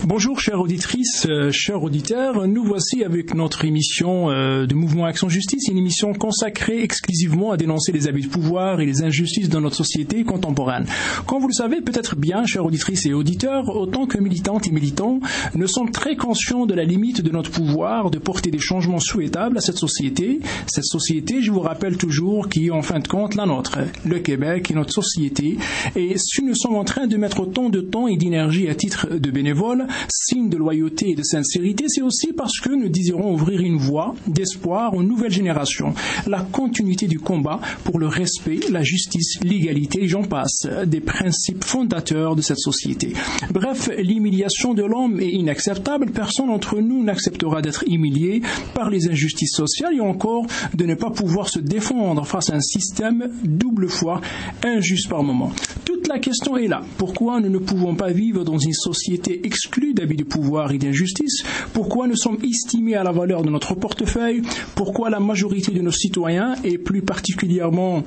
Bonjour chères auditrices, chers auditeurs, nous voici avec notre émission de Mouvement Action Justice, une émission consacrée exclusivement à dénoncer les abus de pouvoir et les injustices dans notre société contemporaine. Comme vous le savez peut-être bien, chères auditrices et auditeurs, autant que militantes et militants, nous sommes très conscients de la limite de notre pouvoir de porter des changements souhaitables à cette société. Cette société, je vous rappelle toujours, qui est en fin de compte la nôtre, le Québec et notre société. Et si nous sommes en train de mettre autant de temps et d'énergie à titre de bénévole, signe de loyauté et de sincérité, c'est aussi parce que nous désirons ouvrir une voie d'espoir aux nouvelles générations. La continuité du combat pour le respect, la justice, l'égalité, et j'en passe, des principes fondateurs de cette société. Bref, l'humiliation de l'homme est inacceptable. Personne d'entre nous n'acceptera d'être humilié par les injustices sociales et encore de ne pas pouvoir se défendre face à un système double fois injuste par moment. Toute la question est là. Pourquoi nous ne pouvons pas vivre dans une société exclue d'abus de pouvoir et d'injustice? Pourquoi nous sommes estimés à la valeur de notre portefeuille? Pourquoi la majorité de nos citoyens, et plus particulièrement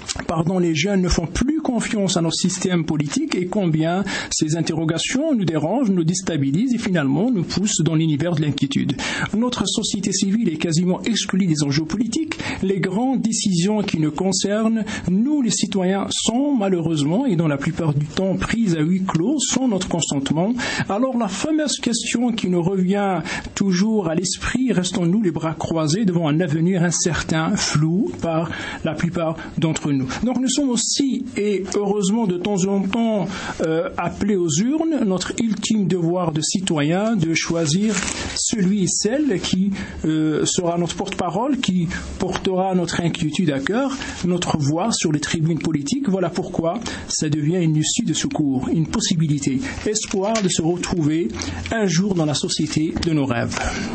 les jeunes, ne font plus confiance à notre système politique, et combien ces interrogations nous dérangent, nous déstabilisent et finalement nous poussent dans l'univers de l'inquiétude. Notre société civile est quasiment exclue des enjeux politiques. Les grandes décisions qui nous concernent, nous les citoyens, sont malheureusement et dans la plupart du temps prises à huis clos sans notre consentement. Alors la fameuse question qui nous revient toujours à l'esprit, restons-nous les bras croisés devant un avenir incertain, flou par la plupart d'entre nous. Donc nous sommes aussi, et heureusement de temps en temps, appelés aux urnes, notre ultime devoir de citoyen, de choisir celui et celle qui sera notre porte-parole, qui portera notre inquiétude à cœur, notre voix sur les tribunes politiques. Voilà pourquoi ça devient une issue de secours, une possibilité, espoir de se retrouver un jour dans la société de nos rêves.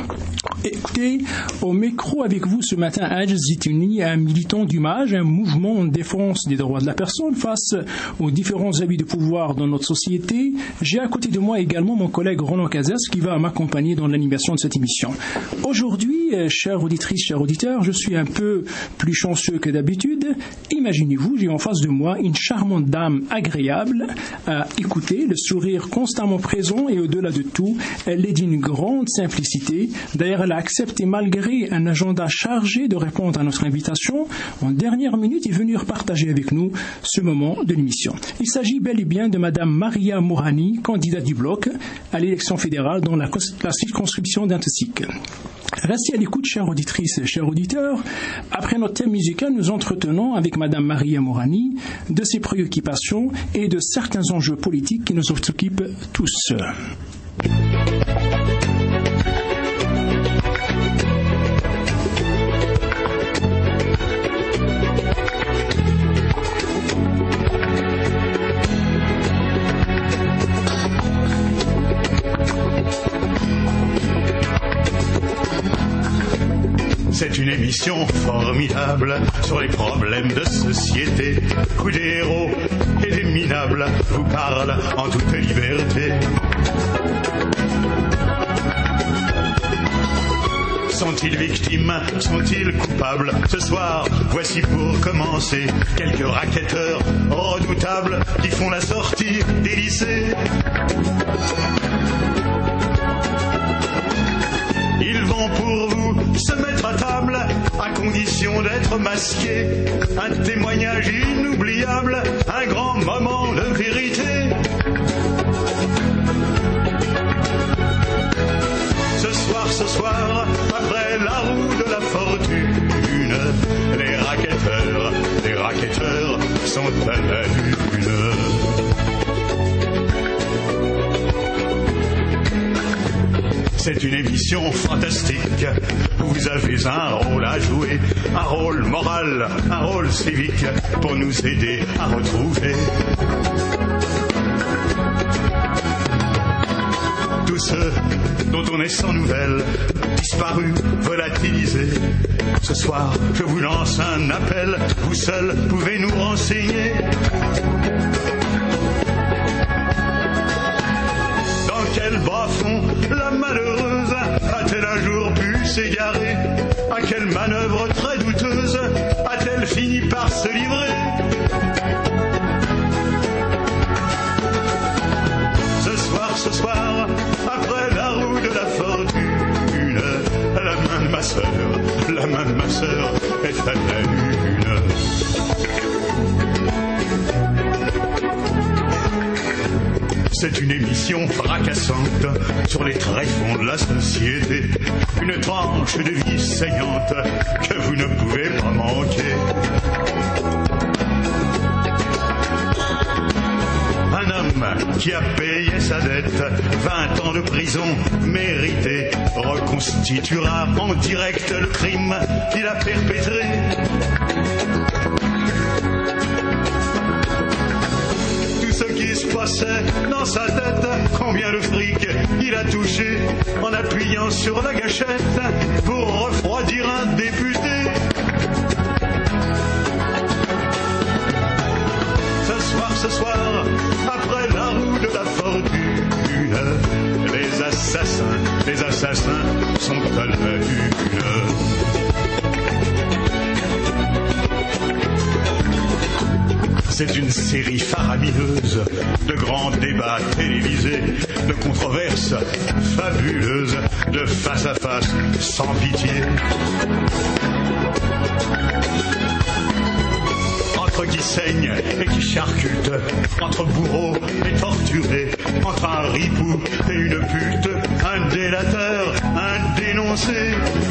Écoutez, au micro avec vous ce matin, Hadj Zitouni, un militant du MAJ, un mouvement en défense des droits de la personne face aux différents abus de pouvoir dans notre société. J'ai à côté de moi également mon collègue Roland Cazès qui va m'accompagner dans l'animation de cette émission. Aujourd'hui, chères auditrices, chers auditeurs, je suis un peu plus chanceux que d'habitude. Imaginez-vous, j'ai en face de moi une charmante dame agréable à écouter, le sourire constamment présent et au-delà de tout, elle est d'une grande simplicité. D'ailleurs, elle a accepté malgré un agenda chargé de répondre à notre invitation en dernière minute et venir partager avec nous ce moment de l'émission. Il s'agit bel et bien de Madame Maria Mourani, candidate du Bloc à l'élection fédérale dans la circonscription d'Anticique. Restez à l'écoute, chères auditrices et chers auditeurs. Après notre thème musical, nous entretenons avec Madame Maria Mourani de ses préoccupations et de certains enjeux politiques qui nous occupent tous. C'est une émission formidable sur les problèmes de société où des héros et des minables vous parlent en toute liberté. Sont-ils victimes? Sont-ils coupables? Ce soir, voici pour commencer quelques racketteurs redoutables qui font la sortie des lycées. Ils vont pour vous se mettre à table à condition d'être masqués. Un témoignage inoubliable, un grand moment de vérité. Ce soir, après la roue de la fortune, les racketteurs sont à la lune. C'est une émission fantastique. Vous avez un rôle à jouer, un rôle moral, un rôle civique pour nous aider à retrouver tous ceux dont on est sans nouvelles, disparus, volatilisés. Ce soir, je vous lance un appel, vous seuls pouvez nous renseigner. Dans quel bas-fond la malheureuse a-t-elle un jour pu s'égarer? À quelle manœuvre très douteuse a-t-elle fini par se livrer? Ce soir, à la lune. C'est une émission fracassante sur les tréfonds de la société, une tranche de vie saignante que vous ne pouvez pas manquer. Un homme qui a payé sa dette, 20 ans de prison méritée, reconstituera en direct le crime qu'il a perpétré. Tout ce qui se passait dans sa tête, combien de fric il a touché en appuyant sur la gâchette pour refroidir un député. Ce soir, après la roue de la fortune, les assassins sont à la une. C'est une série faramineuse de grands débats télévisés, de controverses fabuleuses, de face à face sans pitié. Entre qui saigne et qui charcute, entre bourreaux et torturés, entre un ripou et une pute, un délateur, un dénoncé.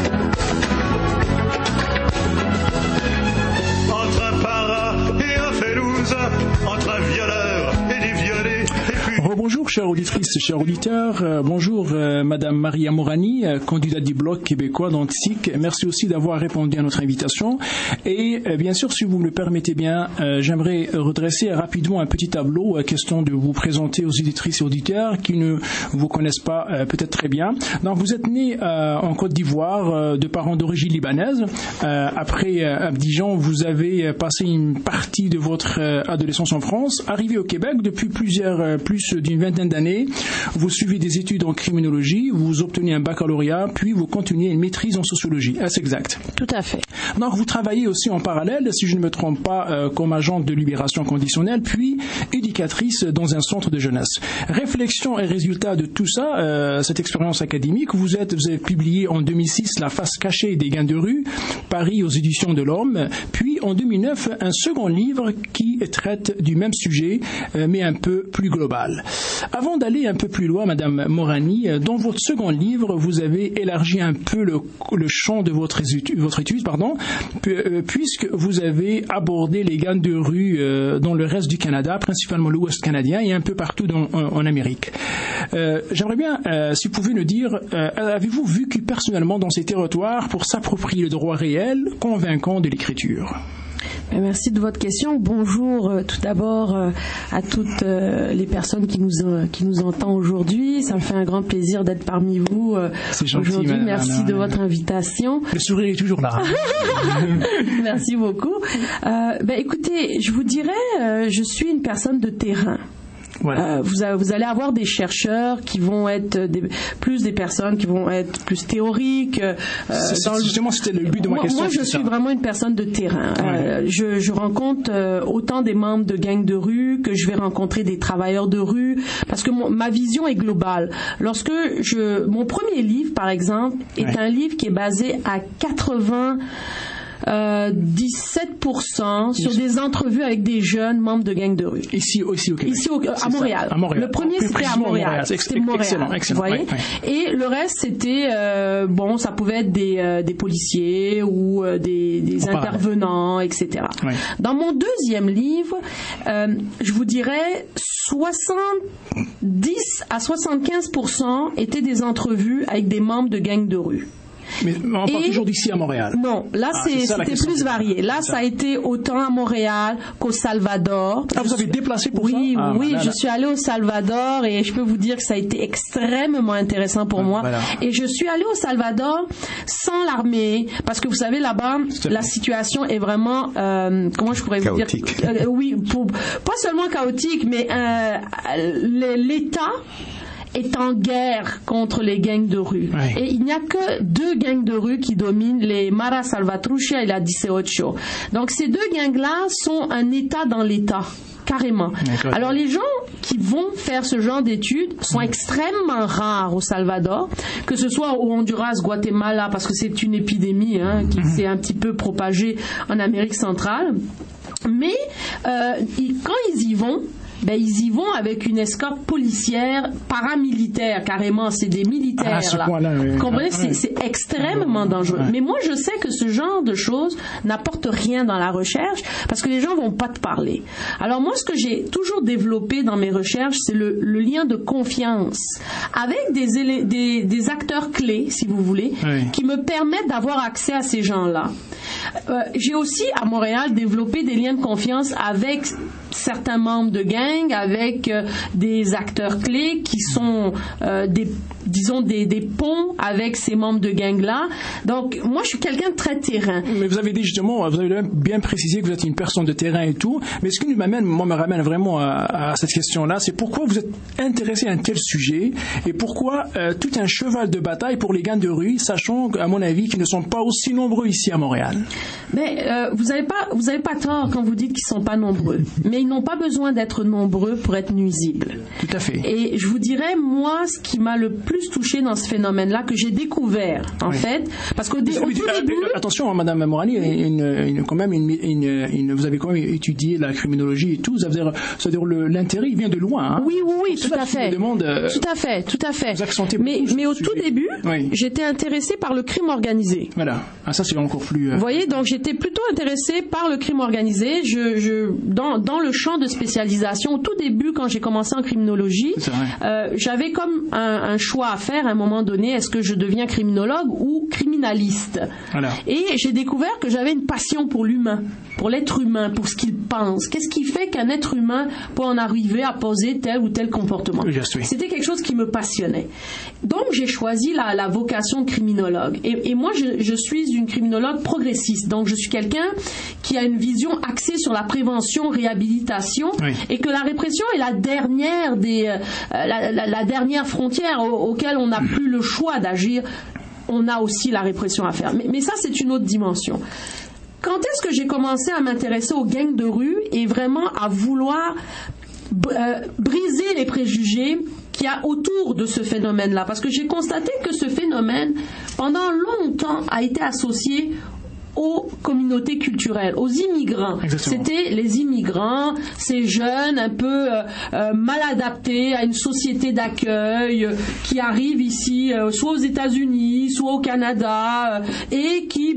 Entre un para et un félouse, entre un violeur et des violés. Bonjour chères auditrices, chers auditeurs, bonjour Madame Maria Morani, candidate du Bloc québécois d'Antique. Merci aussi d'avoir répondu à notre invitation. Et bien sûr, si vous me le permettez bien, j'aimerais redresser rapidement un petit tableau, question de vous présenter aux auditrices et auditeurs qui ne vous connaissent pas peut-être très bien. Donc vous êtes né en Côte d'Ivoire de parents d'origine libanaise. Après Abidjan, vous avez passé une partie de votre adolescence en France. Arrivé au Québec depuis plus d'une vingtaine d'années, vous suivez des études en criminologie, vous obtenez un baccalauréat, puis vous continuez une maîtrise en sociologie. Est-ce exact? Tout à fait. Donc vous travaillez aussi en parallèle, si je ne me trompe pas, comme agente de libération conditionnelle, puis éducatrice dans un centre de jeunesse. Réflexion et résultat de tout ça, cette expérience académique, vous avez publié en 2006 La face cachée des gains de rue, Paris aux éditions de l'Homme, puis en 2009 un second livre qui traite du même sujet, mais un peu plus global. Avant d'aller un peu plus loin, Madame Morani, dans votre second livre, vous avez élargi un peu le champ de votre étude, puisque vous avez abordé les gangs de rue dans le reste du Canada, principalement l'Ouest canadien et un peu partout en Amérique. J'aimerais bien, si vous pouvez nous dire, avez-vous vécu personnellement dans ces territoires pour s'approprier le droit réel, convaincant de l'écriture? Merci de votre question. Bonjour tout d'abord à toutes les personnes qui nous entendent aujourd'hui. Ça me fait un grand plaisir d'être parmi vous aujourd'hui. Merci de votre invitation. Le sourire est toujours là. Merci beaucoup. Écoutez, je vous dirais, je suis une personne de terrain. Voilà. Vous allez avoir des chercheurs qui vont être plus des personnes qui vont être plus théoriques. Justement, c'était le but de ma question. Moi, je suis vraiment une personne de terrain. Ouais. Je rencontre autant des membres de gangs de rue que je vais rencontrer des travailleurs de rue, parce que ma vision est globale. Mon premier livre, par exemple, est un livre qui est basé à 17% sur des entrevues avec des jeunes membres de gangs de rue. Ici au Québec. Ici à Montréal. Le premier c'était à Montréal. C'était Montréal. Excellent. Vous voyez? Et le reste c'était ça pouvait être des policiers ou des intervenants, etc. Ouais. Dans mon deuxième livre, je vous dirais 70 à 75% étaient des entrevues avec des membres de gangs de rue. Mais on parle toujours d'ici à Montréal. Non, là c'était plus varié. Là, ça a été autant à Montréal qu'au Salvador. Ah, vous avez déplacé pour ça? Oui, je suis allée au Salvador et je peux vous dire que ça a été extrêmement intéressant pour moi. Voilà. Et je suis allée au Salvador sans l'armée, parce que vous savez, là-bas, la situation est vraiment, comment je pourrais chaotique. Vous dire? Oui, pas seulement chaotique, mais l'État est en guerre contre les gangs de rue. Ouais. Et il n'y a que 2 gangs de rue qui dominent, les Mara Salvatrucha et la 18. Donc ces 2 gangs-là sont un État dans l'État. Carrément. Alors les gens qui vont faire ce genre d'études sont extrêmement rares au Salvador, que ce soit au Honduras, Guatemala, parce que c'est une épidémie qui s'est un petit peu propagée en Amérique centrale. Mais quand ils y vont, ils y vont avec une escorte policière, paramilitaire, carrément, c'est des militaires. Vous comprenez, c'est extrêmement dangereux. Mais moi, je sais que ce genre de choses n'apporte rien dans la recherche parce que les gens vont pas te parler. Alors moi, ce que j'ai toujours développé dans mes recherches, c'est le lien de confiance avec des acteurs clés, si vous voulez, qui me permettent d'avoir accès à ces gens-là. J'ai aussi, à Montréal, développé des liens de confiance avec certains membres de gangs, avec des acteurs clés qui sont des ponts avec ces membres de gangs-là. Donc, moi, je suis quelqu'un de très terrain. Mais vous avez dit justement, vous avez bien précisé que vous êtes une personne de terrain et tout, mais ce qui me ramène vraiment à cette question-là, c'est pourquoi vous êtes intéressé à un tel sujet et pourquoi tout un cheval de bataille pour les gangs de rue, sachant, à mon avis, qu'ils ne sont pas aussi nombreux ici à Montréal. Mais vous avez pas tort quand vous dites qu'ils sont pas nombreux. Mais ils n'ont pas besoin d'être nombreux pour être nuisibles. Tout à fait. Et je vous dirais, moi, ce qui m'a le plus touché dans ce phénomène-là, que j'ai découvert, en fait, parce qu'au tout début... Attention, Madame Morani, vous avez quand même étudié la criminologie et tout, c'est-à-dire l'intérêt, il vient de loin. Oui, tout à fait. Tout à fait. Mais au tout début, j'étais intéressée par le crime organisé. Voilà. Ça, c'est encore plus... Vous voyez, donc j'étais plutôt intéressée par le crime organisé. Dans le champ de spécialisation, au tout début, quand j'ai commencé en criminologie, j'avais comme un choix à faire à un moment donné. Est-ce que je deviens criminologue ou criminaliste? Voilà. Et j'ai découvert que j'avais une passion pour l'humain, pour l'être humain, pour ce qu'il pense. Qu'est-ce qui fait qu'un être humain peut en arriver à poser tel ou tel comportement? C'était quelque chose qui me passionnait. Donc, j'ai choisi la vocation de criminologue. Et moi, je suis une criminologue progressiste. Donc, je suis quelqu'un qui a une vision axée sur la prévention, réhabilitation, et que la répression est la dernière frontière auquel on n'a plus le choix d'agir. On a aussi la répression à faire. Mais ça, c'est une autre dimension. Quand est-ce que j'ai commencé à m'intéresser aux gangs de rue et vraiment à vouloir briser les préjugés qu'il y a autour de ce phénomène-là? Parce que j'ai constaté que ce phénomène, pendant longtemps, a été associé aux communautés culturelles, aux immigrants. Exactement. C'était les immigrants, ces jeunes un peu mal adaptés à une société d'accueil qui arrivent ici, soit aux États-Unis, soit au Canada, et qui,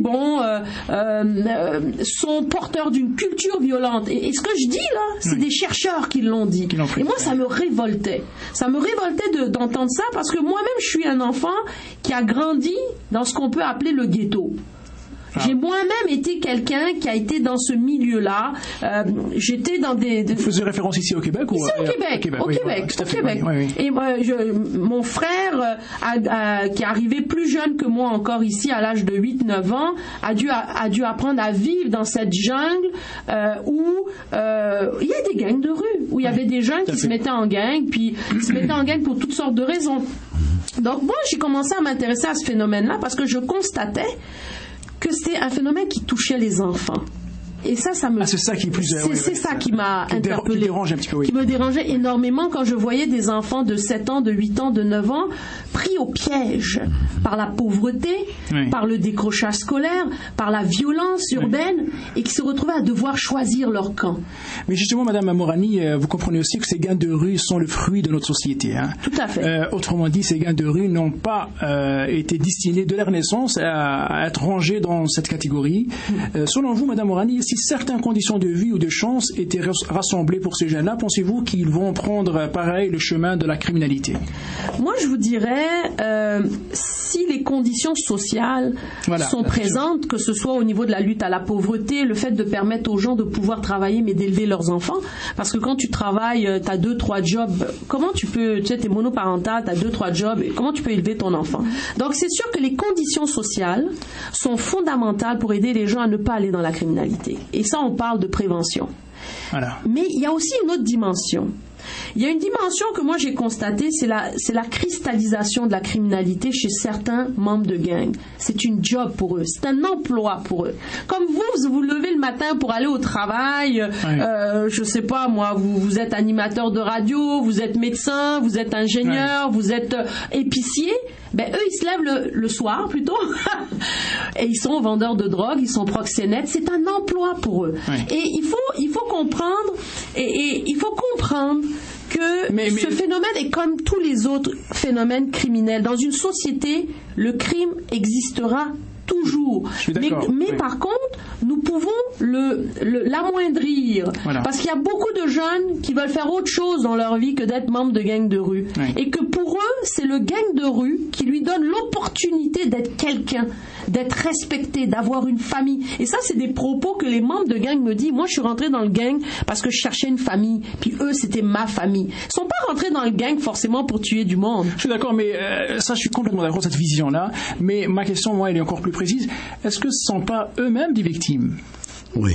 sont porteurs d'une culture violente. Et ce que je dis là, c'est des chercheurs qui l'ont dit. Et moi, ça me révoltait. Ça me révoltait d'entendre ça parce que moi-même, je suis un enfant qui a grandi dans ce qu'on peut appeler le ghetto. J'ai moi-même été quelqu'un qui a été dans ce milieu-là. J'étais dans des... Vous faisiez référence ici au Québec? Ici au Québec. Oui. Et mon frère, qui est arrivé plus jeune que moi encore ici, à l'âge de 8-9 ans, a dû apprendre à vivre dans cette jungle où il y a des gangs de rue, où il y avait des jeunes qui se mettaient en gang, puis ils se mettaient en gang pour toutes sortes de raisons. Donc moi, j'ai commencé à m'intéresser à ce phénomène-là parce que je constatais que c'était un phénomène qui touchait les enfants. Et ça me... c'est ça qui est plus... C'est ça qui m'a interpellée. Qui dérange un petit peu, Qui me dérangeait énormément quand je voyais des enfants de 7 ans, de 8 ans, de 9 ans pris au piège par la pauvreté, par le décrochage scolaire, par la violence urbaine et qui se retrouvaient à devoir choisir leur camp. Mais justement, Madame Morani, vous comprenez aussi que ces gangs de rue sont le fruit de notre société. Tout à fait. Autrement dit, ces gangs de rue n'ont pas été destinés de leur naissance à être rangés dans cette catégorie. Selon vous, Madame Morani, si certaines conditions de vie ou de chance étaient rassemblées pour ces jeunes-là, pensez-vous qu'ils vont prendre pareil le chemin de la criminalité? Moi, je vous dirais, si les conditions sociales sont présentes, que ce soit au niveau de la lutte à la pauvreté, le fait de permettre aux gens de pouvoir travailler mais d'élever leurs enfants, parce que quand tu travailles, tu as 2-3 jobs, comment tu peux, tu sais, t'es monoparental, tu as 2-3 jobs, comment tu peux élever ton enfant? Donc, c'est sûr que les conditions sociales sont fondamentales pour aider les gens à ne pas aller dans la criminalité. Et ça, on parle de prévention. Voilà. Mais il y a aussi une autre dimension. Il y a une dimension que moi j'ai constatée, c'est la cristallisation de la criminalité chez certains membres de gang. C'est une job pour eux, c'est un emploi pour eux. Comme vous vous levez le matin pour aller au travail, je sais pas moi, vous êtes animateur de radio, vous êtes médecin, vous êtes ingénieur, vous êtes épicier, ben eux ils se lèvent le soir plutôt et ils sont vendeurs de drogue, ils sont proxénètes, c'est un emploi pour eux. Et il faut comprendre et il faut comprendre que ce phénomène est comme tous les autres phénomènes criminels. Dans une société, le crime existera toujours. Mais par contre, nous pouvons l'amoindrir. Voilà. Parce qu'il y a beaucoup de jeunes qui veulent faire autre chose dans leur vie que d'être membres de gangs de rue. Et que pour eux, c'est le gang de rue qui lui donne l'opportunité d'être quelqu'un, d'être respecté, d'avoir une famille. Et ça, c'est des propos que les membres de gang me disent. Moi, je suis rentré dans le gang parce que je cherchais une famille. Puis eux, c'était ma famille. Ils sont pas rentrés dans le gang forcément pour tuer du monde. Je suis d'accord, mais ça, je suis complètement d'accord avec cette vision-là. Mais ma question, moi, elle est encore plus précise. Est-ce que ce ne sont pas eux-mêmes des victimes? Oui,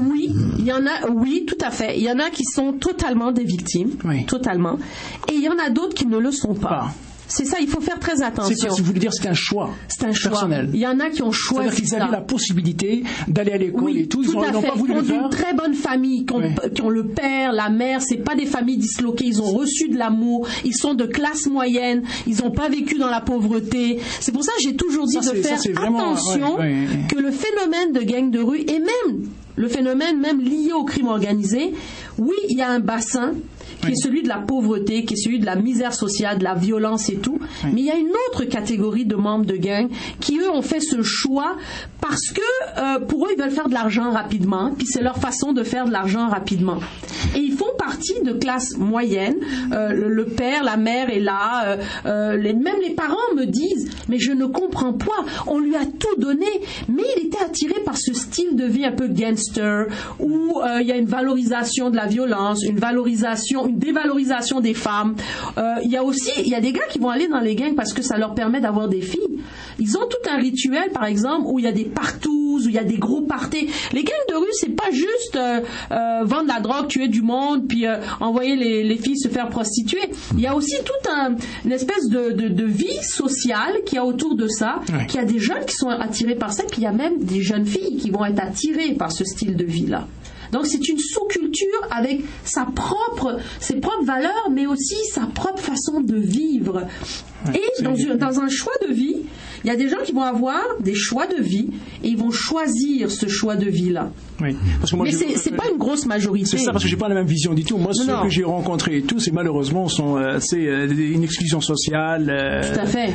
il y en a, oui, tout à fait. Il y en a qui sont totalement des victimes, totalement. Et il y en a d'autres qui ne le sont pas. C'est ça, il faut faire très attention. Vous voulez dire c'est un choix personnel. Il y en a qui ont choisi ça. C'est-à-dire qu'ils avaient la possibilité d'aller à l'école et tout. Ils n'ont pas voulu le faire. Ils ont une très bonne famille, qui ont le père, la mère. C'est pas des familles disloquées. Ils ont reçu de l'amour. Ils sont de classe moyenne. Ils n'ont pas vécu dans la pauvreté. C'est pour ça que j'ai toujours dit de faire attention que le phénomène de gang de rue et même le phénomène même lié au crime organisé, oui, il y a un bassin qui est celui de la pauvreté, qui est celui de la misère sociale, de la violence et tout. Mais il y a une autre catégorie de membres de gang qui, eux, ont fait ce choix parce que pour eux, ils veulent faire de l'argent rapidement, puis c'est leur façon de faire de l'argent rapidement. Et ils font partie de classes moyennes. Le père, la mère est là. Même les parents me disent « Mais je ne comprends pas, on lui a tout donné. » Mais il était attiré par ce style de vie un peu gangster, où il y a une valorisation de la violence, une dévalorisation des femmes. Il y a des gars qui vont aller dans les gangs parce que ça leur permet d'avoir des filles. Ils ont tout un rituel, par exemple, où il y a des partouzes, où il y a des gros parties. Les gangs de rue, c'est pas juste vendre la drogue, tuer du monde, puis envoyer les filles se faire prostituer. Il y a aussi toute une espèce de vie sociale qu'il y a autour de ça, qu'il y a des jeunes qui sont attirés par ça, puis il y a même des jeunes filles qui vont être attirées par ce style de vie-là. Donc c'est une sous-culture avec ses propres valeurs, mais aussi sa propre façon de vivre. Et dans un choix de vie, il y a des gens qui vont avoir des choix de vie et ils vont choisir ce choix de vie-là. Oui. Parce que moi, mais c'est pas une grosse majorité. C'est ça, parce que j'ai pas la même vision du tout. Moi, ceux que j'ai rencontrés et tout, c'est malheureusement une exclusion sociale. Tout à fait.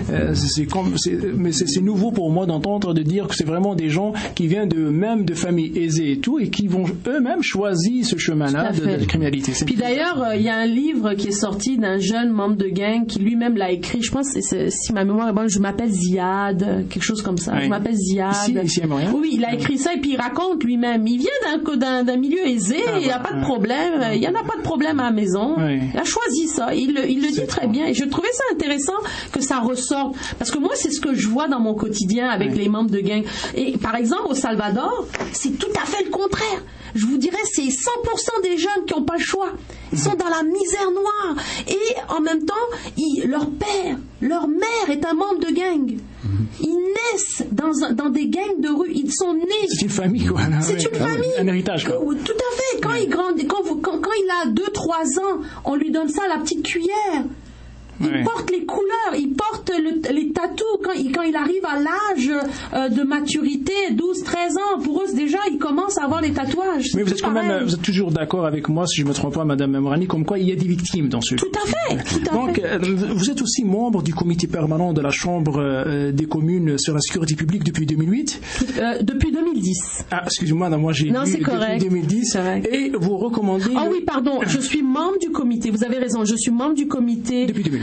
Mais c'est nouveau pour moi d'entendre de dire que c'est vraiment des gens qui viennent de familles aisées et tout, et qui vont eux-mêmes choisir ce chemin-là de criminalité. Puis d'ailleurs, il y a un livre qui est sorti d'un jeune membre de gang qui lui-même l'a écrit. Je pense, si ma mémoire est bonne, je m'appelle Ziad, quelque chose comme ça. Je m'appelle Ziad. Ici à Montréal. Oui, il a écrit ça et puis il raconte lui-même. Il vient d'un milieu aisé, il n'y a pas de problème, il n'y en a pas de problème à la maison. Il a choisi ça, il le dit très bien. Et je trouvais ça intéressant que ça ressorte. Parce que moi, c'est ce que je vois dans mon quotidien avec les membres de gang. Et par exemple, au Salvador, c'est tout à fait le contraire. Je vous dirais, c'est 100% des jeunes qui n'ont pas le choix. Ils sont dans la misère noire. Et en même temps, leur père, leur mère est un membre de gang. Ils naissent dans des gangs de rue. Ils sont nés. C'est une famille, quoi. C'est une famille. Un héritage, quoi. Tout à fait. Quand il grandit, quand il a 2-3 ans, on lui donne ça à la petite cuillère. Il porte les couleurs, il porte les tatous quand il arrive à l'âge de maturité, 12-13 ans. Pour eux, déjà, ils commencent à avoir les tatouages. Mais vous êtes toujours d'accord avec moi, si je ne me trompe pas, Madame Memorani, comme quoi il y a des victimes dans ce. Tout à fait. Donc, vous êtes aussi membre du comité permanent de la Chambre des communes sur la sécurité publique depuis 2008 Depuis 2010. Ah, excusez-moi, moi j'ai lu depuis 2010. Et vous recommandez... Ah oui, pardon, je suis membre du comité, vous avez raison, je suis membre du comité... Depuis 2008.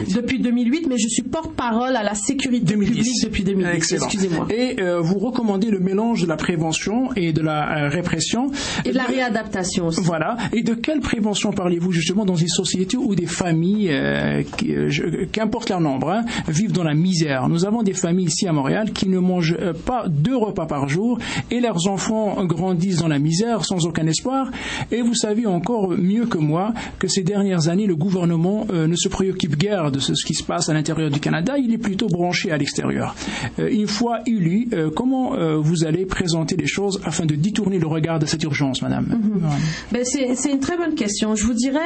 Depuis 2008, mais je suis porte-parole à la sécurité publique depuis 2010. Excellent. Excusez-moi. Et vous recommandez le mélange de la prévention et de la répression. Et de la réadaptation aussi. Voilà. Et de quelle prévention parlez-vous justement dans une société où des familles, qu'importe leur nombre, vivent dans la misère? Nous avons des familles ici à Montréal qui ne mangent pas 2 repas par jour et leurs enfants grandissent dans la misère sans aucun espoir. Et vous savez encore mieux que moi que ces dernières années, le gouvernement ne se préoccupe guère de ce qui se passe à l'intérieur du Canada. Il est plutôt branché à l'extérieur. Une fois élu, comment vous allez présenter les choses afin de détourner le regard de cette urgence, madame? Ben, c'est une très bonne question. Je vous dirais,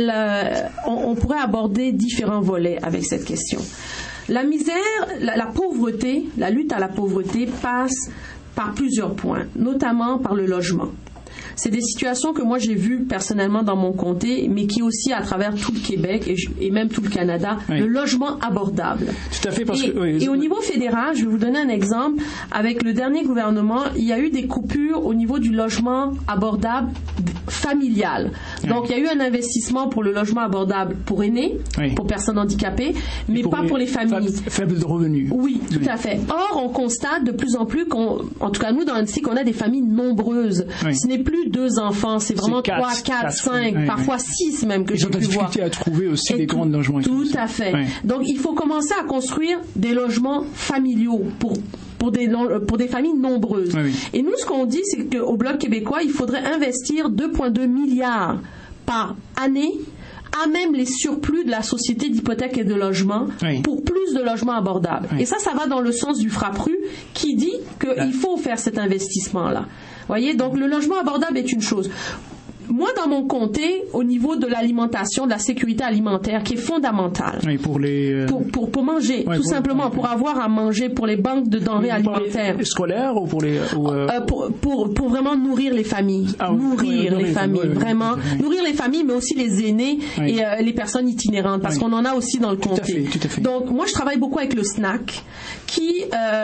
on pourrait aborder différents volets avec cette question. La misère, la pauvreté, la lutte à la pauvreté passe par plusieurs points, notamment par le logement. C'est des situations que moi j'ai vues personnellement dans mon comté, mais qui aussi à travers tout le Québec et même tout le Canada, le logement abordable. Tout à fait, parce et au niveau fédéral, je vais vous donner un exemple. Avec le dernier gouvernement, il y a eu des coupures au niveau du logement abordable familial. Donc il y a eu un investissement pour le logement abordable pour aînés, pour personnes handicapées, mais pas pour les familles faibles de revenus. Oui, tout à fait. Or, on constate de plus en plus en tout cas nous dans l'ANSI, qu'on a des familles nombreuses. Ce n'est plus 2 enfants, c'est vraiment 3, 4, 5, parfois 6 même que j'ai pu voir. Ils ont des difficultés à trouver aussi des grands logements. Tout à fait. Donc, il faut commencer à construire des logements familiaux pour des familles nombreuses. Et nous, ce qu'on dit, c'est qu'au Bloc québécois, il faudrait investir 2,2 milliards par année à même les surplus de la société d'hypothèques et de logements pour plus de logements abordables. Et ça va dans le sens du FRAPRU qui dit qu'il faut faire cet investissement-là. Voyez, donc le logement abordable est une chose. Moi, dans mon comté, au niveau de l'alimentation, de la sécurité alimentaire, qui est fondamentale. Pour manger, tout simplement, pour avoir à manger, pour les banques de denrées alimentaires. Scolaires ou pour les... Pour vraiment nourrir les familles. Nourrir les familles, vraiment. Nourrir les familles, mais aussi les aînés et les personnes itinérantes, parce qu'on en a aussi dans le comté. Tout à fait. Donc, moi, je travaille beaucoup avec le SNAC, qui,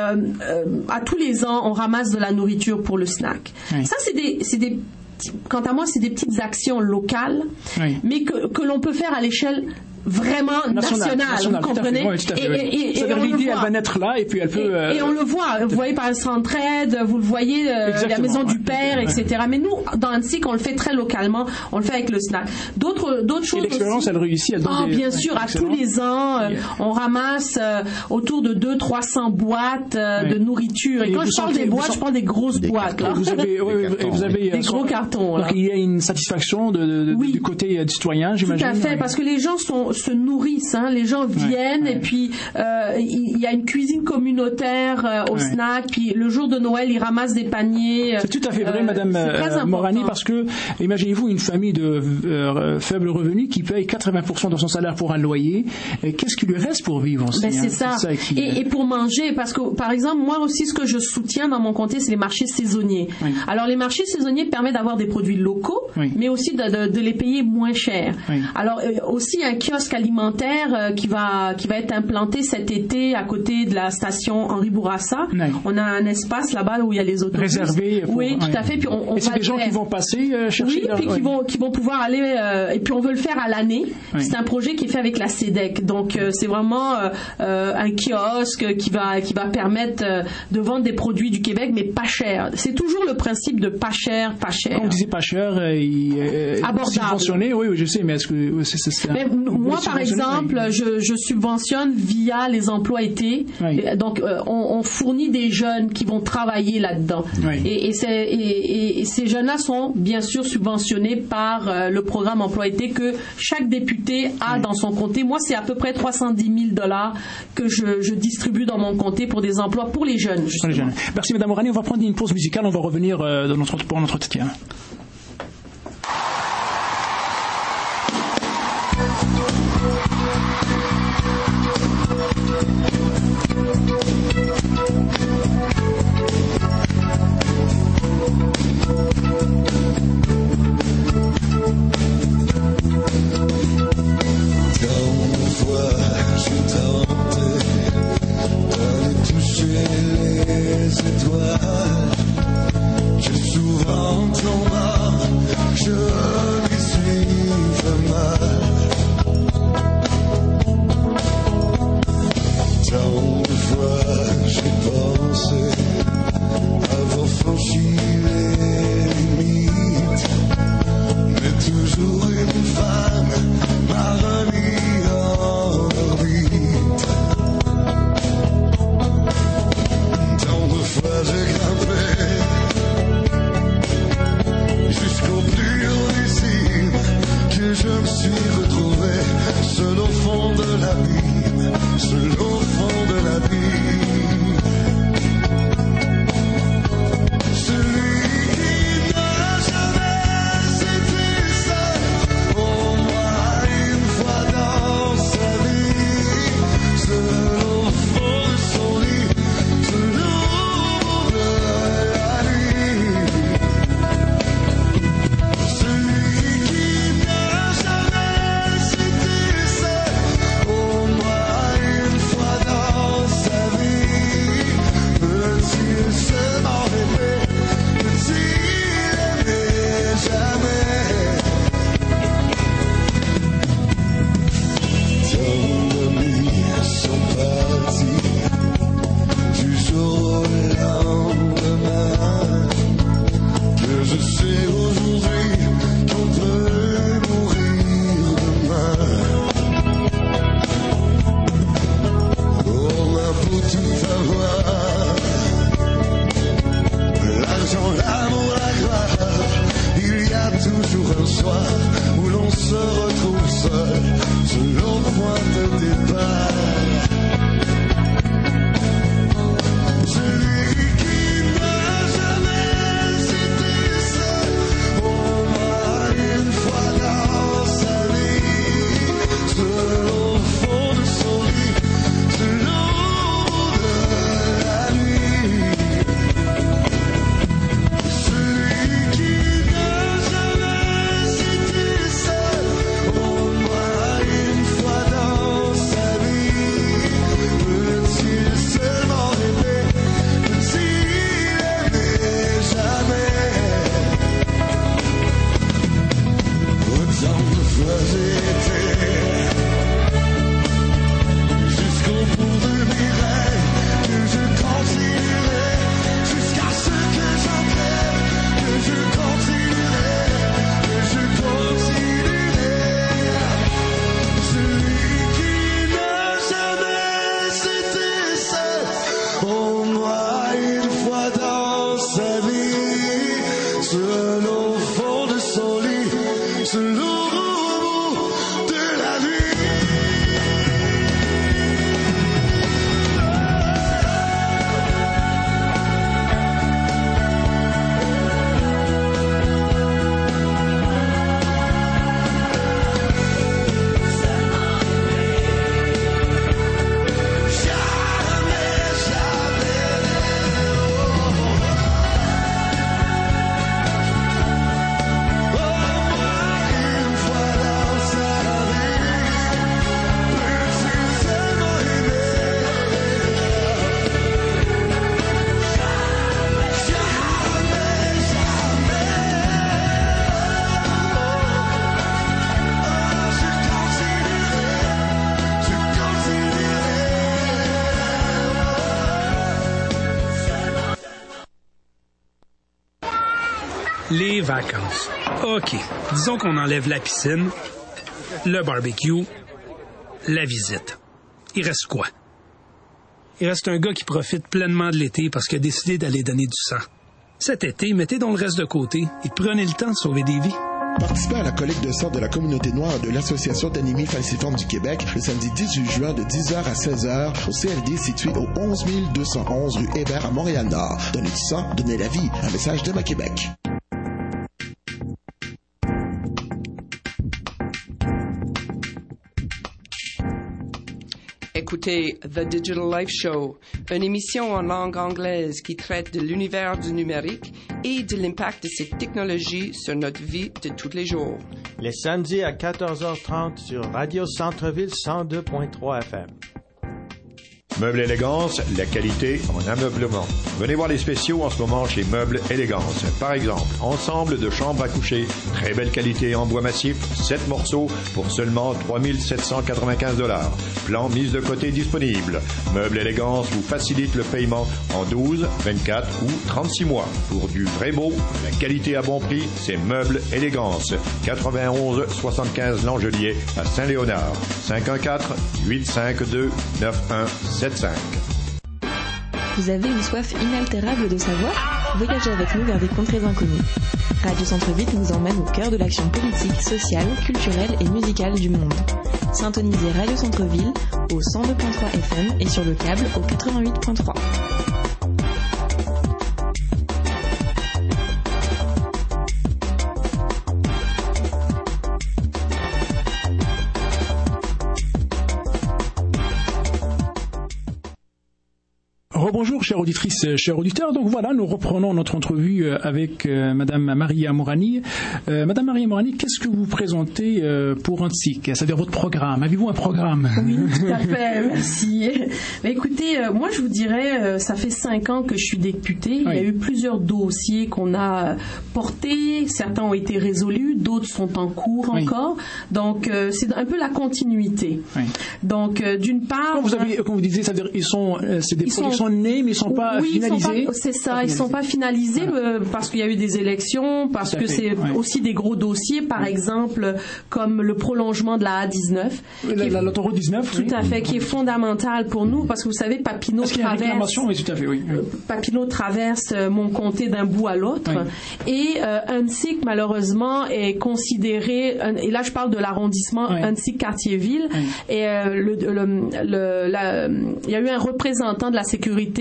à tous les ans, on ramasse de la nourriture pour le SNAC. Ça, quant à moi, c'est des petites actions locales, mais que l'on peut faire à l'échelle vraiment nationale, vous comprenez? Et l'idée, elle va naître là, et puis elle peut... Et on le voit, vous voyez par le Centraide, vous le voyez, la Maison du Père, etc. Mais nous, dans Annecy, on le fait très localement, on le fait avec le SNAC. D'autres choses. Et l'expérience, elle réussit, elle donne bien sûr, à tous les ans, on ramasse autour de 200-300 boîtes de nourriture. Et quand je parle des boîtes, je parle des grosses boîtes. Vous avez des gros cartons. Donc il y a une satisfaction du côté du citoyen, j'imagine. Tout à fait, parce que les gens se nourrissent, les gens viennent et puis il y a une cuisine communautaire au SNAC, puis le jour de Noël ils ramassent des paniers. C'est tout à fait vrai, Madame Morani, parce que imaginez-vous une famille de faible revenu qui paye 80% de son salaire pour un loyer, qu'est-ce qu'il lui reste pour vivre aussi, c'est ça. Et pour manger, parce que par exemple moi aussi ce que je soutiens dans mon comté c'est les marchés saisonniers. Alors les marchés saisonniers permettent d'avoir des produits locaux, mais aussi de les payer moins cher. Alors aussi un kiosque alimentaire qui va être implanté cet été à côté de la station Henri Bourassa. On a un espace là-bas où il y a les autobus réservé pour... Oui, tout à fait. Puis on et c'est des gens qui vont passer chercher puis qui vont pouvoir aller et puis on veut le faire à l'année. C'est un projet qui est fait avec la CEDEC. Donc c'est vraiment un kiosque qui va permettre de vendre des produits du Québec mais pas cher. C'est toujours le principe de pas cher. Quand on disait pas cher, abordable. Subventionné, oui, je sais, mais est-ce que c'est moi, par exemple, je subventionne via les emplois été. Donc, on fournit des jeunes qui vont travailler là-dedans. Et ces jeunes-là sont bien sûr subventionnés par le programme emploi été que chaque député a dans son comté. Moi, c'est à peu près 310 000 $ que je distribue dans mon comté pour des emplois pour les jeunes. Merci, Madame Morani. On va prendre une pause musicale. On va revenir pour notre entretien. Les vacances. OK. Disons qu'on enlève la piscine, le barbecue, la visite. Il reste quoi? Il reste un gars qui profite pleinement de l'été parce qu'il a décidé d'aller donner du sang. Cet été, mettez donc le reste de côté et prenez le temps de sauver des vies. Participez à la collecte de sang de la communauté noire de l'Association d'anémie falciforme du Québec le samedi 18 juin de 10h à 16h au CLD situé au 11 211 rue Hébert à Montréal-Nord. Donnez du sang, donnez la vie. Un message d'Emma Québec. Écoutez The Digital Life Show, une émission en langue anglaise qui traite de l'univers du numérique et de l'impact de ces technologies sur notre vie de tous les jours. Les samedis à 14h30 sur Radio Centre-Ville 102.3 FM. Meubles Élégance, la qualité en ameublement. Venez voir les spéciaux en ce moment chez Meubles Élégance. Par exemple, ensemble de chambres à coucher, très belle qualité en bois massif, 7 morceaux pour seulement 3 795 $. Plan mise de côté disponible. Meubles Élégance vous facilite le paiement en 12, 24 ou 36 mois. Pour du vrai beau, la qualité à bon prix, c'est Meubles Élégance. 91 75 Langelier à Saint-Léonard. 514-852-9175. Vous avez une soif inaltérable de savoir? Voyagez avec nous vers des contrées inconnues. Radio Centre-Ville nous emmène au cœur de l'action politique, sociale, culturelle et musicale du monde. Syntonisez Radio Centre-Ville au 102.3 FM et sur le câble au 88.3. Rebonjour, chères auditrices, chers auditeurs. Donc voilà, nous reprenons notre entrevue avec Madame Maria Morani. Madame Maria Morani, qu'est-ce que vous présentez pour Antsic, c'est-à-dire votre programme? Avez-vous un programme? Oui, tout à fait, merci. Mais écoutez, moi je vous dirais, ça fait 5 ans que je suis députée. Oui. Il y a eu plusieurs dossiers qu'on a portés. Certains ont été résolus, d'autres sont en cours encore. Donc c'est un peu la continuité. Oui. Donc d'une part... Quand vous disiez, c'est-à-dire c'est des projets qui sont nés, mais ils ne sont pas finalisés. C'est ça, ils ne sont pas finalisés parce qu'il y a eu des élections, parce que c'est aussi des gros dossiers, par exemple, comme le prolongement de la A19. L'autoroute 19. Tout à fait, qui est fondamental pour nous, parce que vous savez, Papineau traverse... Oui, tout à fait, oui. Papineau traverse mon comté d'un bout à l'autre. Oui. Et Antsic, malheureusement, est considéré, et là je parle de l'arrondissement Antsic-Cartierville, et il y a eu un représentant de la sécurité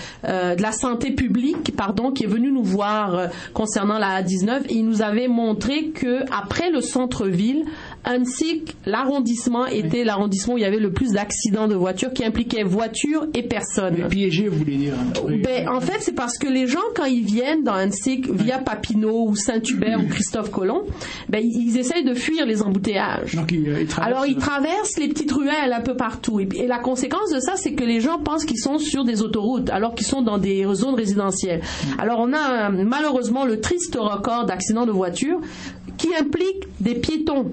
de la santé publique, qui est venu nous voir concernant la A19, et il nous avait montré que après le centre-ville, Antsic, l'arrondissement était l'arrondissement où il y avait le plus d'accidents de voitures qui impliquaient voitures et personnes. Mais piégé, vous voulez dire? En fait, c'est parce que les gens, quand ils viennent dans Antsic via Papineau ou Saint-Hubert ou Christophe Colomb, ils essayent de fuir les embouteillages. Donc, Alors, ils traversent les petites ruelles un peu partout. Et la conséquence de ça, c'est que les gens pensent qu'ils sont sur des autoroutes alors qu'ils sont dans des zones résidentielles. Alors, on a malheureusement le triste record d'accidents de voitures qui implique des piétons.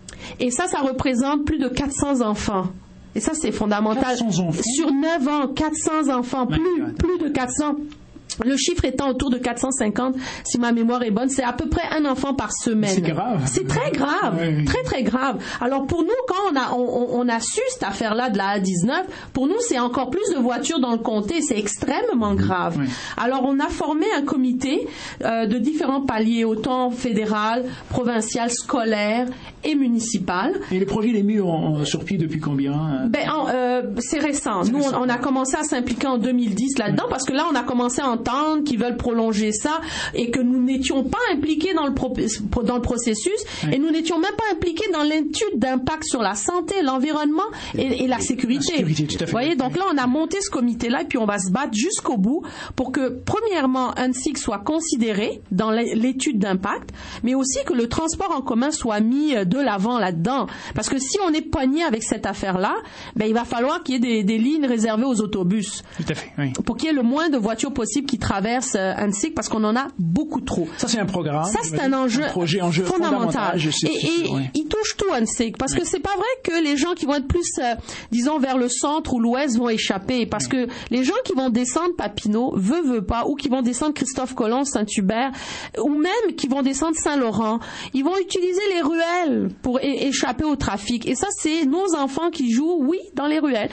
Et ça représente plus de 400 enfants. Et ça, c'est fondamental. 400 enfants. Sur 9 ans, 400 enfants, plus de 400. Le chiffre étant autour de 450, si ma mémoire est bonne, c'est à peu près un enfant par semaine. C'est grave. C'est très grave, très très grave. Alors pour nous, quand on a su cette affaire-là de la A19, pour nous c'est encore plus de voitures dans le comté, c'est extrêmement grave. Oui. Alors on a formé un comité de différents paliers, autant fédéral, provincial, scolaire et municipal. Et le projet est mis sur pied depuis combien? C'est récent. Nous, on a commencé à s'impliquer en 2010 là-dedans parce que là, on a commencé à entendre qu'ils veulent prolonger ça et que nous n'étions pas impliqués dans le processus et nous n'étions même pas impliqués dans l'étude d'impact sur la santé, l'environnement et la sécurité. Tout à fait. Vous voyez, donc là, on a monté ce comité-là et puis on va se battre jusqu'au bout pour que, premièrement, Antsic soit considéré dans l'étude d'impact, mais aussi que le transport en commun soit mis de l'avant là-dedans. Parce que si on est pogné avec cette affaire-là, il va falloir qu'il y ait des lignes réservées aux autobus. Tout à fait, oui. Pour qu'il y ait le moins de voitures possible qui traversent Antsic parce qu'on en a beaucoup trop. Ça, c'est un programme. Ça, c'est un enjeu fondamental. Et il touche tout Antsic parce que c'est pas vrai que les gens qui vont être plus, disons, vers le centre ou l'ouest vont échapper parce que les gens qui vont descendre Papineau, veut pas, ou qui vont descendre Christophe Colomb, Saint-Hubert, ou même qui vont descendre Saint-Laurent, ils vont utiliser les ruelles pour échapper au trafic. Et ça, c'est nos enfants qui jouent, dans les ruelles.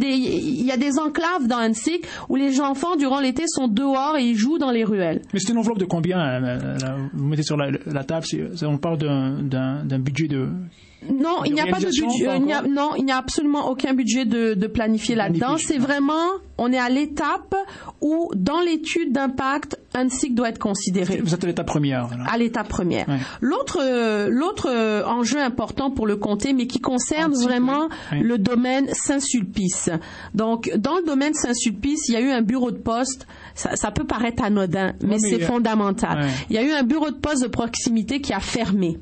Il y a des enclaves dans Antsic où les enfants, durant l'été, sont dehors et ils jouent dans les ruelles. Mais c'est une enveloppe de combien? Vous mettez sur la table, on parle d'un budget de... Non, il n'y a pas de budget. Il n'y a absolument aucun budget de planifier là-dedans. C'est vraiment, on est à l'étape où, dans l'étude d'impact, Antsic doit être considéré. Vous êtes à l'étape première. Alors. À l'étape première. Oui. L'autre enjeu important pour le comté, mais qui concerne vraiment le domaine Saint-Sulpice. Donc, dans le domaine Saint-Sulpice, il y a eu un bureau de poste. Ça peut paraître anodin, mais c'est fondamental. Ouais. Il y a eu un bureau de poste de proximité qui a fermé.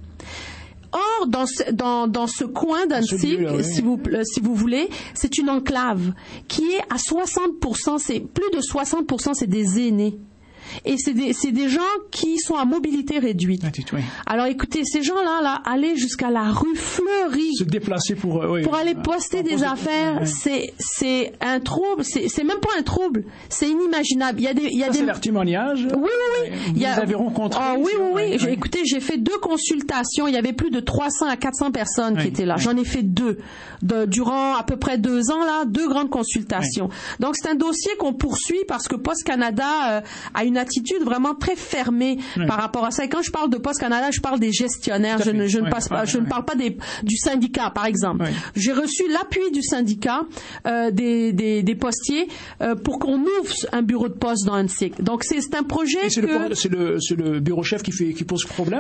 Or, dans ce coin d'Antsic, si vous voulez, c'est une enclave qui est à 60%, c'est plus de 60%, c'est des aînés. Et c'est des gens qui sont à mobilité réduite. Oui. Alors écoutez, ces gens-là, aller jusqu'à la rue Fleury, se déplacer pour aller poster des affaires, c'est un trouble. C'est même pas un trouble, c'est inimaginable. C'est leur témoignage. Oui. Vous avez rencontré. Oui. Écoutez, j'ai fait 2 consultations. Il y avait plus de 300 à 400 personnes qui étaient là. J'en ai fait 2 durant à peu près 2 ans 2 grandes consultations. Donc c'est un dossier qu'on poursuit parce que Post Canada a une attitude vraiment très fermée par rapport à ça. Et quand je parle de Poste Canada, je parle des gestionnaires. Je ne parle pas du syndicat, par exemple. Oui. J'ai reçu l'appui du syndicat des postiers pour qu'on ouvre un bureau de poste dans NSIC. Donc c'est un projet c'est le bureau chef qui pose problème.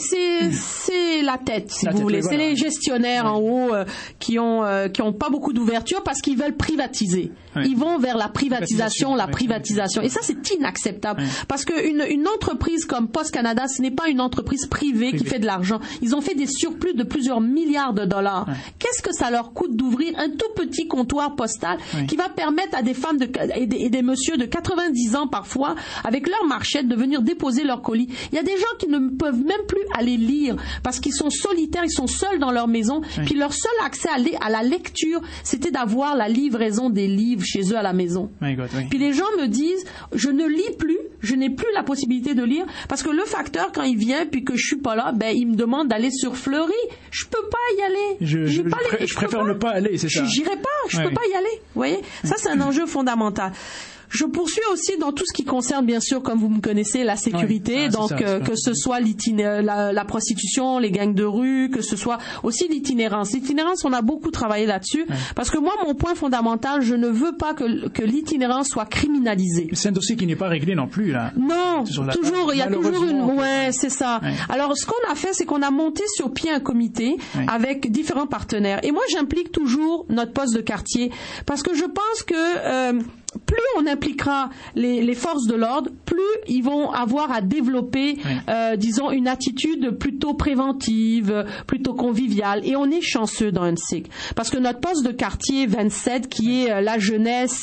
C'est la tête, si vous voulez. C'est les gestionnaires en haut qui ont pas beaucoup d'ouverture parce qu'ils veulent privatiser. Oui. Ils vont vers la privatisation. Et ça, c'est inacceptable. Oui. Parce qu'une entreprise comme Poste Canada, ce n'est pas une entreprise privée qui fait de l'argent. Ils ont fait des surplus de plusieurs milliards de dollars. Oui. Qu'est-ce que ça leur coûte d'ouvrir un tout petit comptoir postal qui va permettre à des femmes et des messieurs de 90 ans parfois, avec leur marchette, de venir déposer leurs colis. Il y a des gens qui ne peuvent même plus aller lire parce qu'ils sont solitaires, ils sont seuls dans leur maison. Oui. Puis leur seul accès à la lecture, c'était d'avoir la livraison des livres chez eux à la maison. Oui. Puis les gens me disent, je ne lis plus, je n'ai plus la possibilité de lire parce que le facteur, quand il vient puis que je suis pas là, il me demande d'aller sur Fleury. Je peux pas y aller. Je préfère ne pas aller, c'est ça. J'irai pas, je peux pas y aller. Vous voyez? Ça, c'est un enjeu fondamental. Je poursuis aussi dans tout ce qui concerne, bien sûr, comme vous me connaissez, la sécurité. Que ce soit la prostitution, les gangs de rue, que ce soit aussi l'itinérance. L'itinérance, on a beaucoup travaillé là-dessus. Oui. Parce que moi, mon point fondamental, je ne veux pas que l'itinérance soit criminalisée. C'est un dossier qui n'est pas réglé non plus, là. Non, toujours, il y a toujours c'est ça. Oui. Alors, ce qu'on a fait, c'est qu'on a monté sur pied un comité avec différents partenaires. Et moi, j'implique toujours notre poste de quartier parce que je pense que plus on impliquera les forces de l'ordre, plus ils vont avoir à développer, disons, une attitude plutôt préventive, plutôt conviviale. Et on est chanceux dans NSIC. Parce que notre poste de quartier 27, qui est la jeunesse,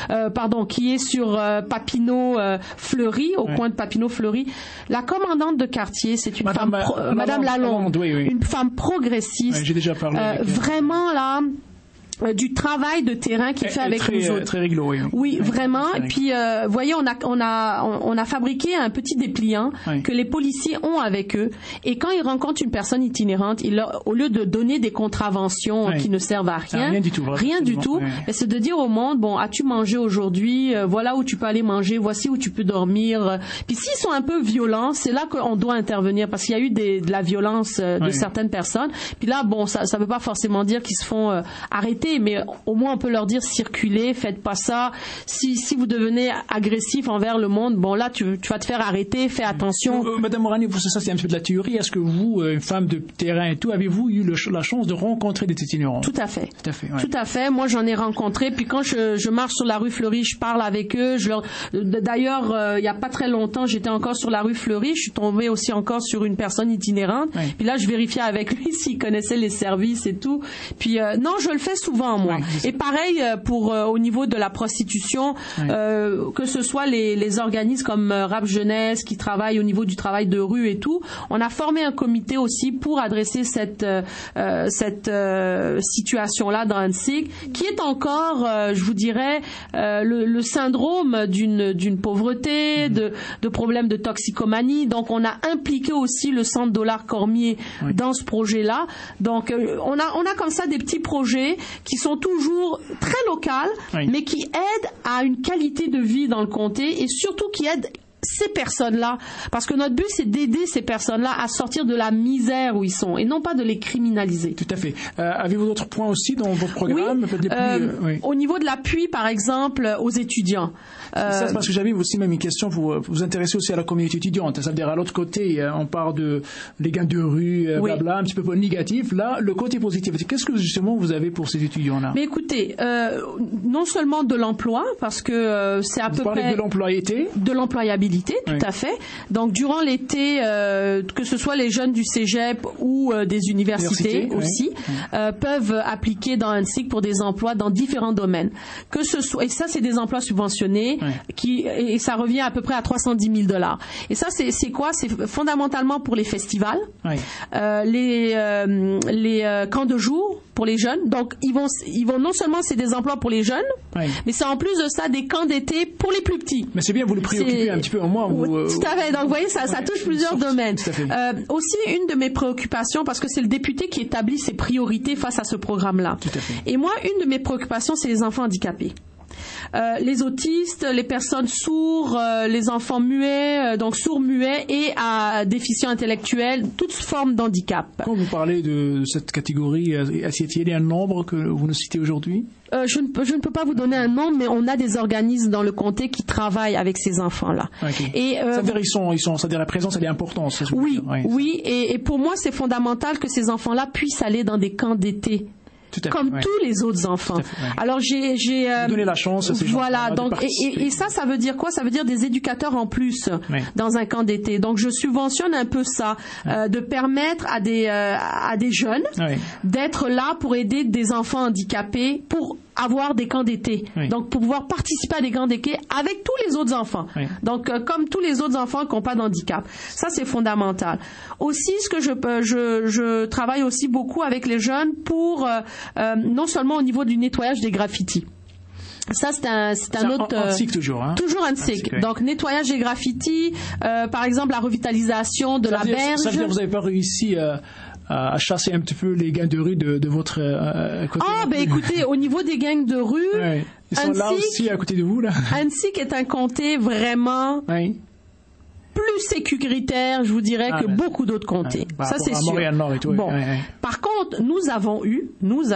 qui est sur Papineau-Fleury, au coin de Papineau-Fleury, la commandante de quartier, c'est une femme, Madame Lalonde, une femme progressiste. J'ai déjà parlé avec elle. Vraiment, là, du travail de terrain qu'il fait avec nous autres. Très réglo, oui. Oui, vraiment. Et puis, voyez, on a fabriqué un petit dépliant que les policiers ont avec eux. Et quand ils rencontrent une personne itinérante, au lieu de donner des contraventions qui ne servent à rien, rien du tout, c'est de dire au monde, bon, as-tu mangé aujourd'hui? Voilà où tu peux aller manger. Voici où tu peux dormir. Puis s'ils sont un peu violents, c'est là qu'on doit intervenir parce qu'il y a eu de la violence de certaines personnes. Puis là, bon, ça veut pas forcément dire qu'ils se font arrêter. Mais au moins on peut leur dire circulez, faites pas ça. Si vous devenez agressif envers le monde, bon là tu vas te faire arrêter, fais attention. Madame Morani, ça c'est un peu de la théorie. Est-ce que vous, une femme de terrain et tout, avez-vous eu la chance de rencontrer des itinérants? Tout à fait. Tout à fait. Moi j'en ai rencontré. Puis quand je marche sur la rue Fleury, je parle avec eux. D'ailleurs, il y a pas très longtemps, j'étais encore sur la rue Fleury. Je suis tombée aussi encore sur une personne itinérante. Puis là je vérifiais avec lui s'il connaissait les services et tout. Puis non, je le fais souvent. Moi. Et pareil pour au niveau de la prostitution, que ce soit les organismes comme Rap Jeunesse qui travaillent au niveau du travail de rue et tout, on a formé un comité aussi pour adresser cette situation-là dans NSIC, qui est encore, je vous dirais, le syndrome d'une pauvreté, de problèmes de toxicomanie. Donc on a impliqué aussi le Centre Dollard Cormier dans ce projet-là. Donc on a comme ça des petits projets qui sont toujours très locales, mais qui aident à une qualité de vie dans le comté et surtout qui aident ces personnes-là, parce que notre but c'est d'aider ces personnes-là à sortir de la misère où ils sont et non pas de les criminaliser. Tout à fait. Avez-vous d'autres points aussi dans votre programme? Au niveau de l'appui, par exemple, aux étudiants. Ça, c'est parce que j'avais aussi même une question pour vous intéresser aussi à la communauté étudiante. Ça veut dire à l'autre côté, on parle de les gangs de rue, blabla, un petit peu négatif. Là, le côté positif. Qu'est-ce que justement vous avez pour ces étudiants-là? Mais écoutez, non seulement de l'emploi, parce que c'est à peu près... Vous parlez de l'employabilité? De l'employabilité. Tout à fait. Donc, durant l'été, que ce soit les jeunes du cégep ou des universités aussi, peuvent appliquer dans NSIC pour des emplois dans différents domaines. Que ce soit, et ça, c'est des emplois subventionnés, et ça revient à peu près à $310 000. Et ça, c'est quoi? C'est fondamentalement pour les festivals, les camps de jour pour les jeunes. Donc, ils vont non seulement c'est des emplois pour les jeunes, mais c'est en plus de ça des camps d'été pour les plus petits. Mais c'est bien, vous le préoccupez un petit peu en moi. Tout à fait. Donc, vous voyez, ça touche plusieurs domaines. Aussi, une de mes préoccupations, parce que c'est le député qui établit ses priorités face à ce programme-là. Et moi, une de mes préoccupations, c'est les enfants handicapés. les autistes, les personnes sourdes, les enfants muets, donc sourds-muets et à déficients intellectuels, toutes formes d'handicap. Quand vous parlez de cette catégorie, est-il y a un nombre que vous nous citez aujourd'hui? Je ne peux pas vous donner un nom, mais on a des organismes dans le comté qui travaillent avec ces enfants-là. Okay. Et c'est-à-dire c'est-à-dire la présence, elle est importante. Oui, oui, et pour moi c'est fondamental que ces enfants-là puissent aller dans des camps d'été. Comme tous les autres enfants. Alors j'ai donné la chance à ces gens. Voilà, donc et ça veut dire quoi? Ça veut dire des éducateurs en plus dans un camp d'été. Donc je subventionne un peu ça, de permettre à des jeunes d'être là pour aider des enfants handicapés pour avoir des camps d'été. Donc pour pouvoir participer à des camps d'été avec tous les autres enfants. Donc comme tous les autres enfants qui n'ont pas d'handicap. Ça c'est fondamental. Aussi ce que je travaille aussi beaucoup avec les jeunes pour non seulement au niveau du nettoyage des graffitis. Ça, c'est un autre... ANSIC toujours, hein? Toujours ANSIC. Donc, nettoyage des graffitis, par exemple, la revitalisation de la berge. Ça veut dire que vous n'avez pas réussi à chasser un petit peu les gangs de rue de votre côté? Écoutez, au niveau des gangs de rue... Ils sont là aussi, à côté de vous, là. ANSIC est un comté vraiment... plus sécuritaire, je vous dirais, que beaucoup d'autres comtés. Ça, c'est sûr. Montréal-Nord et tout. Bon. Par contre, nous avons eu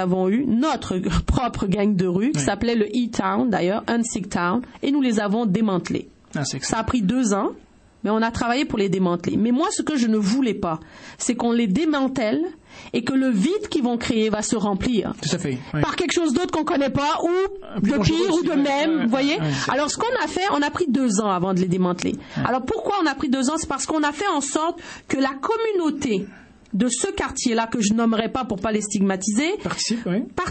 notre propre gang de rue qui s'appelait le E-Town, d'ailleurs, ANSIC Town, et nous les avons démantelés. Ça a pris 2 ans, mais on a travaillé pour les démanteler. Mais moi, ce que je ne voulais pas, c'est qu'on les démantèle et que le vide qu'ils vont créer va se remplir. Tout à fait. Par quelque chose d'autre qu'on connaît pas, ou de pire, ou de même, vous voyez. Alors, ce qu'on a fait, on a pris 2 ans avant de les démanteler. Alors, pourquoi on a pris 2 ans? C'est parce qu'on a fait en sorte que la communauté de ce quartier-là, que je nommerai pas pour pas les stigmatiser, participe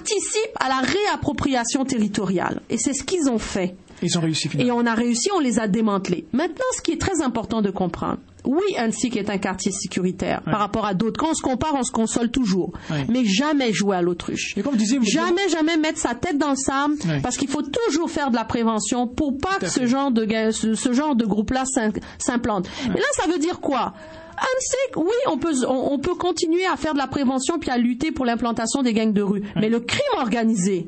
à la réappropriation territoriale. Et c'est ce qu'ils ont fait. Ils ont réussi finalement. Et on a réussi, on les a démantelés. Maintenant, ce qui est très important de comprendre, oui, ANSIC est un quartier sécuritaire par rapport à d'autres. Quand on se compare, on se console toujours. Mais jamais jouer à l'autruche. Et comme disiez, jamais mettre sa tête dans le sable, parce qu'il faut toujours faire de la prévention pour pas que ce genre de groupe-là s'implante. Mais là, ça veut dire quoi? ANSIC, oui, on peut continuer à faire de la prévention puis à lutter pour l'implantation des gangs de rue. Mais le crime organisé,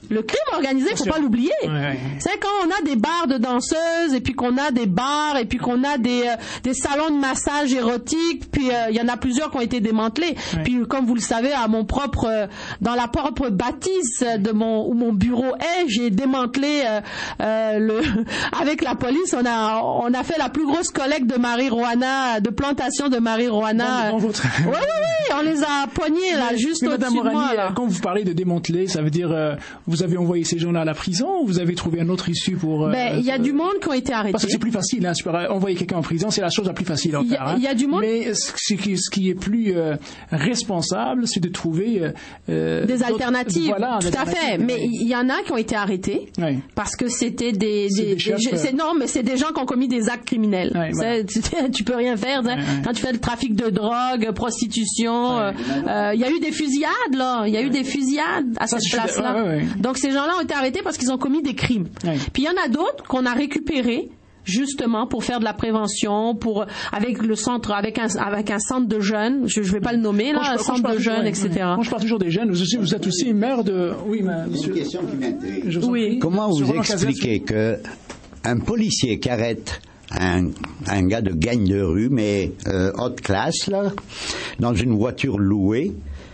faut pas l'oublier. C'est quand on a des bars de danseuses et puis qu'on a des bars et puis qu'on a des salons de massage érotiques, puis il y en a plusieurs qui ont été démantelés. Puis comme vous le savez, dans la propre bâtisse où mon bureau est, j'ai démantelé avec la police, on a fait la plus grosse collecte de marijuana, de plantation de marijuana. Dans votre... Oui, on les a poignés là, juste au-dessus de moi. Là. Quand vous parlez de démanteler, ça veut dire vous avez envoyé ces gens-là à la prison ou vous avez trouvé un autre issue pour... il y a du monde qui ont été arrêtés. Parce que c'est plus facile, envoyer quelqu'un en prison, c'est la chose la plus facile à faire. Il y a du monde... Mais ce qui est plus responsable, c'est de trouver... des alternatives, tout à fait. Mais il y en a qui ont été arrêtés parce que c'était c'est des gens qui ont commis des actes criminels. Tu peux rien faire. Quand tu fais le trafic de drogue, prostitution, il y a eu des fusillades, là. Il y a eu des fusillades à cette place-là. Donc ces gens-là ont été arrêtés parce qu'ils ont commis des crimes. Puis il y en a d'autres qu'on a récupérés justement pour faire de la prévention, avec un centre de jeunes, je vais pas le nommer là, un centre de jeunes, etc. Moi je parle toujours des jeunes. Vous êtes aussi maire de. Oui, monsieur. Une question qui m'intéresse. Oui. Comment vous expliquez que un policier qui arrête un gars de gang de rue, mais haute classe là, dans une voiture louée,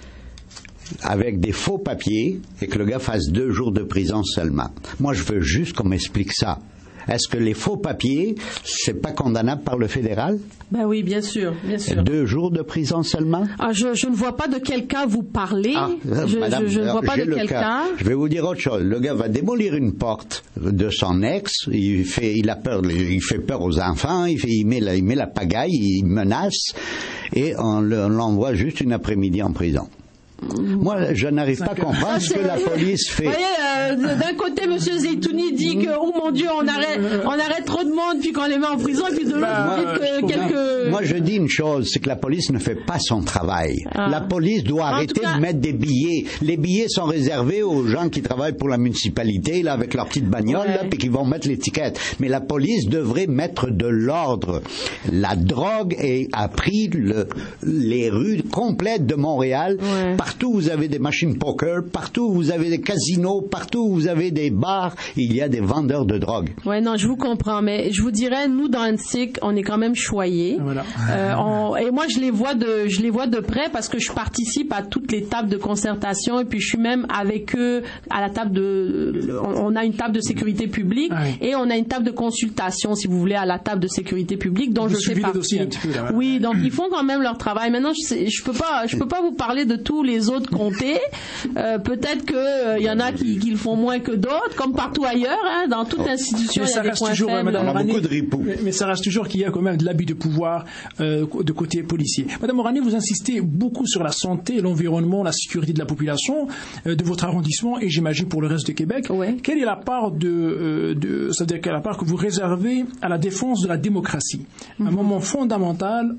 avec des faux papiers, et que le gars fasse 2 jours de prison seulement. Moi, je veux juste qu'on m'explique ça. Est-ce que les faux papiers, c'est pas condamnable par le fédéral? Ben oui, bien sûr, bien sûr. 2 jours de prison seulement? Je ne vois pas de quel cas vous parlez. Madame, je ne vois pas de quel cas. Je vais vous dire autre chose. Le gars va démolir une porte de son ex. Il a peur. Il fait peur aux enfants. Il met la pagaille. Il menace. Et on l'envoie juste une après-midi en prison. Moi, je n'arrive pas à comprendre ce que la police fait. Vous voyez, d'un côté, M. Zeytouni dit que, oh mon Dieu, on arrête trop de monde, puis qu'on les met en prison, et puis de l'autre, vous dites que quelques... Moi, je dis une chose, c'est que la police ne fait pas son travail. La police doit arrêter de mettre des billets. Les billets sont réservés aux gens qui travaillent pour la municipalité, là, avec leur petite bagnole, là, puis qui vont mettre l'étiquette. Mais la police devrait mettre de l'ordre. La drogue a pris les rues complètes de Montréal. Partout vous avez des machines poker, partout vous avez des casinos, partout partout où vous avez des bars, il y a des vendeurs de drogue. Ouais, non, je vous comprends, mais je vous dirais, nous, dans NSIC, on est quand même choyés. Voilà. Et moi, je les vois de près parce que je participe à toutes les tables de concertation et puis je suis même avec eux à la table on a une table de sécurité publique et on a une table de consultation, si vous voulez, à la table de sécurité publique dont je fais partie. Un petit peu, là, oui, donc ils font quand même leur travail. Maintenant, je peux pas vous parler de tous les autres comtés. Peut-être que y en a qui le font moins que d'autres, comme partout ailleurs, hein, dans toute institution, il y a des points faibles. Beaucoup de ripoux. Mais ça reste toujours qu'il y a quand même de l'abus de pouvoir de côté policier. Madame Morani, vous insistez beaucoup sur la santé, l'environnement, la sécurité de la population de votre arrondissement et j'imagine pour le reste du Québec. Ouais. Quelle est la part c'est-à-dire quelle est la part que vous réservez à la défense de la démocratie? Un moment fondamental,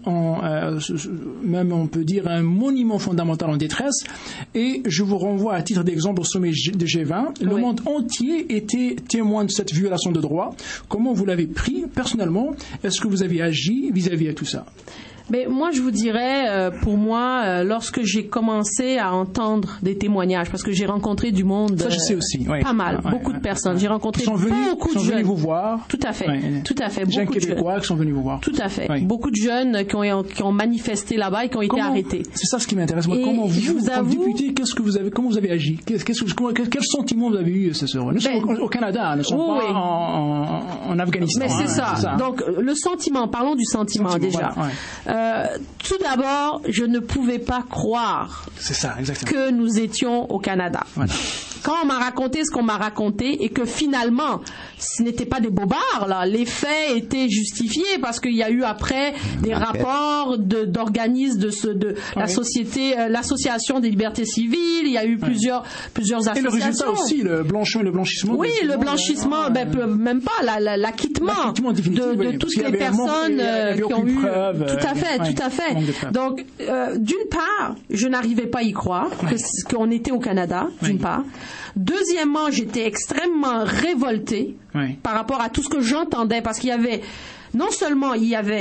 même on peut dire un monument fondamental en détresse. Et je vous renvoie à titre d'exemple au sommet de G20. Le monde entier était témoin de cette violation de droit. Comment vous l'avez pris personnellement? Est-ce que vous avez agi vis-à-vis de tout ça? Mais moi, je vous dirais, pour moi, lorsque j'ai commencé à entendre des témoignages, parce que j'ai rencontré du monde, ça je sais aussi, pas mal, beaucoup de personnes. J'ai rencontré beaucoup de jeunes. Ils sont venus vous voir. Tout à fait, tout à fait. Des jeunes Québécois qui sont venus vous voir. Tout à fait. Beaucoup de jeunes qui ont manifesté là-bas et qui ont été arrêtés. C'est ça ce qui m'intéresse. Moi, comment vous, comme député, comment vous avez agi? Quel sentiment vous avez eu ce soir? Nous sommes au Canada, nous ne sommes pas en Afghanistan. Mais c'est ça. Donc, le sentiment, parlons du sentiment déjà. Tout d'abord, je ne pouvais pas croire que nous étions au Canada. Voilà. Quand on m'a raconté ce qu'on m'a raconté et que finalement, ce n'était pas des bobards, là. Les faits étaient justifiés parce qu'il y a eu après des rapports d'organismes de la société, l'association des libertés civiles. Il y a eu plusieurs associations. Et le résultat aussi, le blanchissement. Oui, le blanchissement, même pas l'acquittement de toutes les personnes qui ont eu. Tout à fait. Donc, d'une part, je n'arrivais pas à y croire qu'on était au Canada, d'une part. Deuxièmement, j'étais extrêmement révoltée par rapport à tout ce que j'entendais, parce qu'il y avait non seulement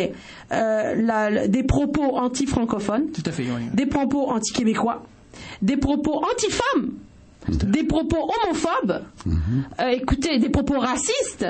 des propos anti-francophones, des propos anti-québécois, des propos anti-femmes, des propos homophobes, écoutez, des propos racistes,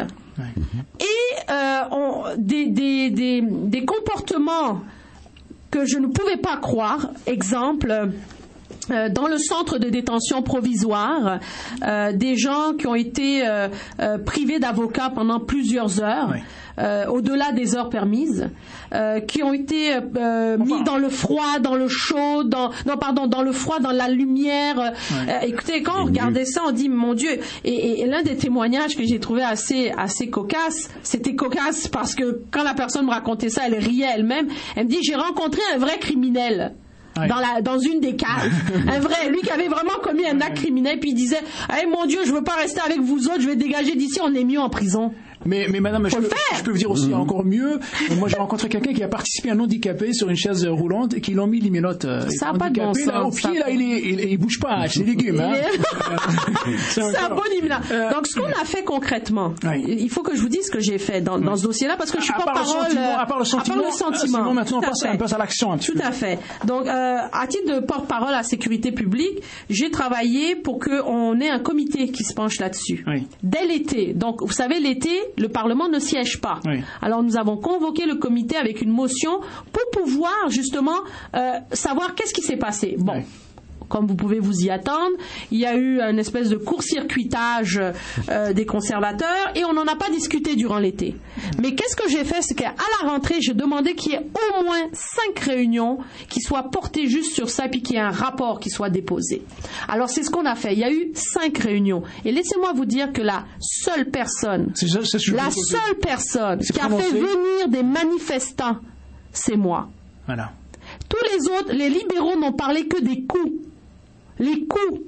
et des comportements que je ne pouvais pas croire. Exemple, dans le centre de détention provisoire, des gens qui ont été privés d'avocats pendant plusieurs heures, au-delà des heures permises, qui ont été mis dans le froid, dans le chaud, dans le froid, dans la lumière. Écoutez, quand on regardait ça, on dit mon Dieu. Et l'un des témoignages que j'ai trouvé assez cocasse, c'était cocasse parce que quand la personne me racontait ça, elle riait elle-même. Elle me dit j'ai rencontré un vrai criminel. Dans une des cases. Un vrai, lui qui avait vraiment commis un acte criminel, puis il disait hey, mon Dieu, je veux pas rester avec vous autres, je vais dégager d'ici, on est mieux en prison. Mais madame, je peux vous dire aussi encore mieux. Moi, j'ai rencontré quelqu'un qui a participé à un handicapé sur une chaise roulante et qui l'ont mis les menottes. Ça n'a pas de bon sens. Là, au pied, là, il bouge pas, c'est des légumes. C'est un bon imminent. Donc, ce qu'on a fait concrètement, il faut que je vous dise ce que j'ai fait dans ce dossier-là, parce que je suis porte-parole. À part le sentiment. Maintenant, on passe à l'action un petit peu. Tout à fait. Donc, à titre de porte-parole à la sécurité publique, j'ai travaillé pour qu'on ait un comité qui se penche là-dessus. Dès l'été. Donc, vous savez, l'été, le Parlement ne siège pas. Alors nous avons convoqué le comité avec une motion pour pouvoir justement savoir qu'est-ce qui s'est passé. Bon. Comme vous pouvez vous y attendre, il y a eu une espèce de court-circuitage des conservateurs et on n'en a pas discuté durant l'été. Mais qu'est-ce que j'ai fait? C'est qu'à la rentrée, j'ai demandé qu'il y ait au moins 5 réunions qui soient portées juste sur ça, puis qu'il y ait un rapport qui soit déposé. Alors c'est ce qu'on a fait. Il y a eu 5 réunions. Et laissez-moi vous dire que la seule personne qui a fait venir des manifestants, c'est moi. Voilà. Tous les autres, les libéraux n'ont parlé que des coups. Les coups.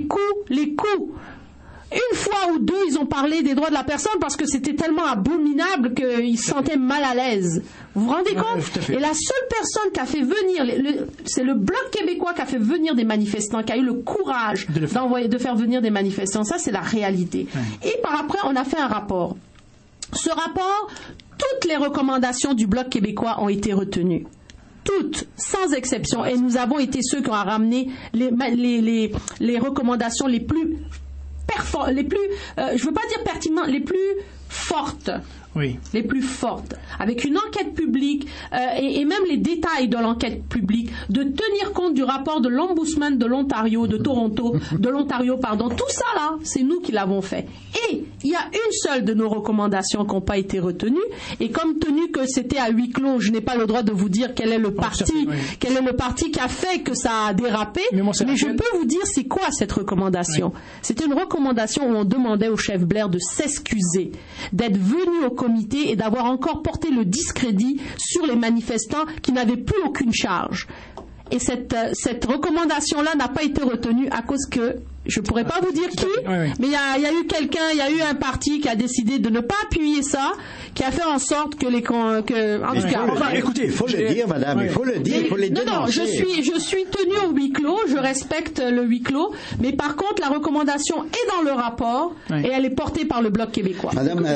Une fois ou deux, ils ont parlé des droits de la personne parce que c'était tellement abominable qu'ils se sentaient mal à l'aise. Vous vous rendez compte? Et la seule personne qui a fait venir, c'est le Bloc québécois qui a fait venir des manifestants, qui a eu le courage de faire venir des manifestants. Ça, c'est la réalité. Et par après, on a fait un rapport. Ce rapport, toutes les recommandations du Bloc québécois ont été retenues. Toutes, sans exception. Et nous avons été ceux qui ont ramené les recommandations les plus je veux pas dire pertinentes, les plus fortes. Oui. Les plus fortes, avec une enquête publique et même les détails de l'enquête publique, de tenir compte du rapport de l'Ombudsman de l'Ontario, de l'Ontario, tout ça là, c'est nous qui l'avons fait. Et il y a une seule de nos recommandations qui n'ont pas été retenues, et comme tenu que c'était à huis clos, je n'ai pas le droit de vous dire quel est le parti qui a fait que ça a dérapé, mais je peux vous dire c'est quoi cette recommandation. Oui. C'était une recommandation où on demandait au chef Blair de s'excuser, d'être venu au comité et d'avoir encore porté le discrédit sur les manifestants qui n'avaient plus aucune charge. Et cette recommandation-là n'a pas été retenue à cause que, je pourrais pas vous dire qui, mais il y a eu un parti qui a décidé de ne pas appuyer ça, qui a fait en sorte que écoutez, il faut le dire, madame, il faut le dire, il faut les dénoncer. Non, je suis tenue au huis clos, je respecte le huis clos, mais par contre, la recommandation est dans le rapport, et elle est portée par le Bloc québécois.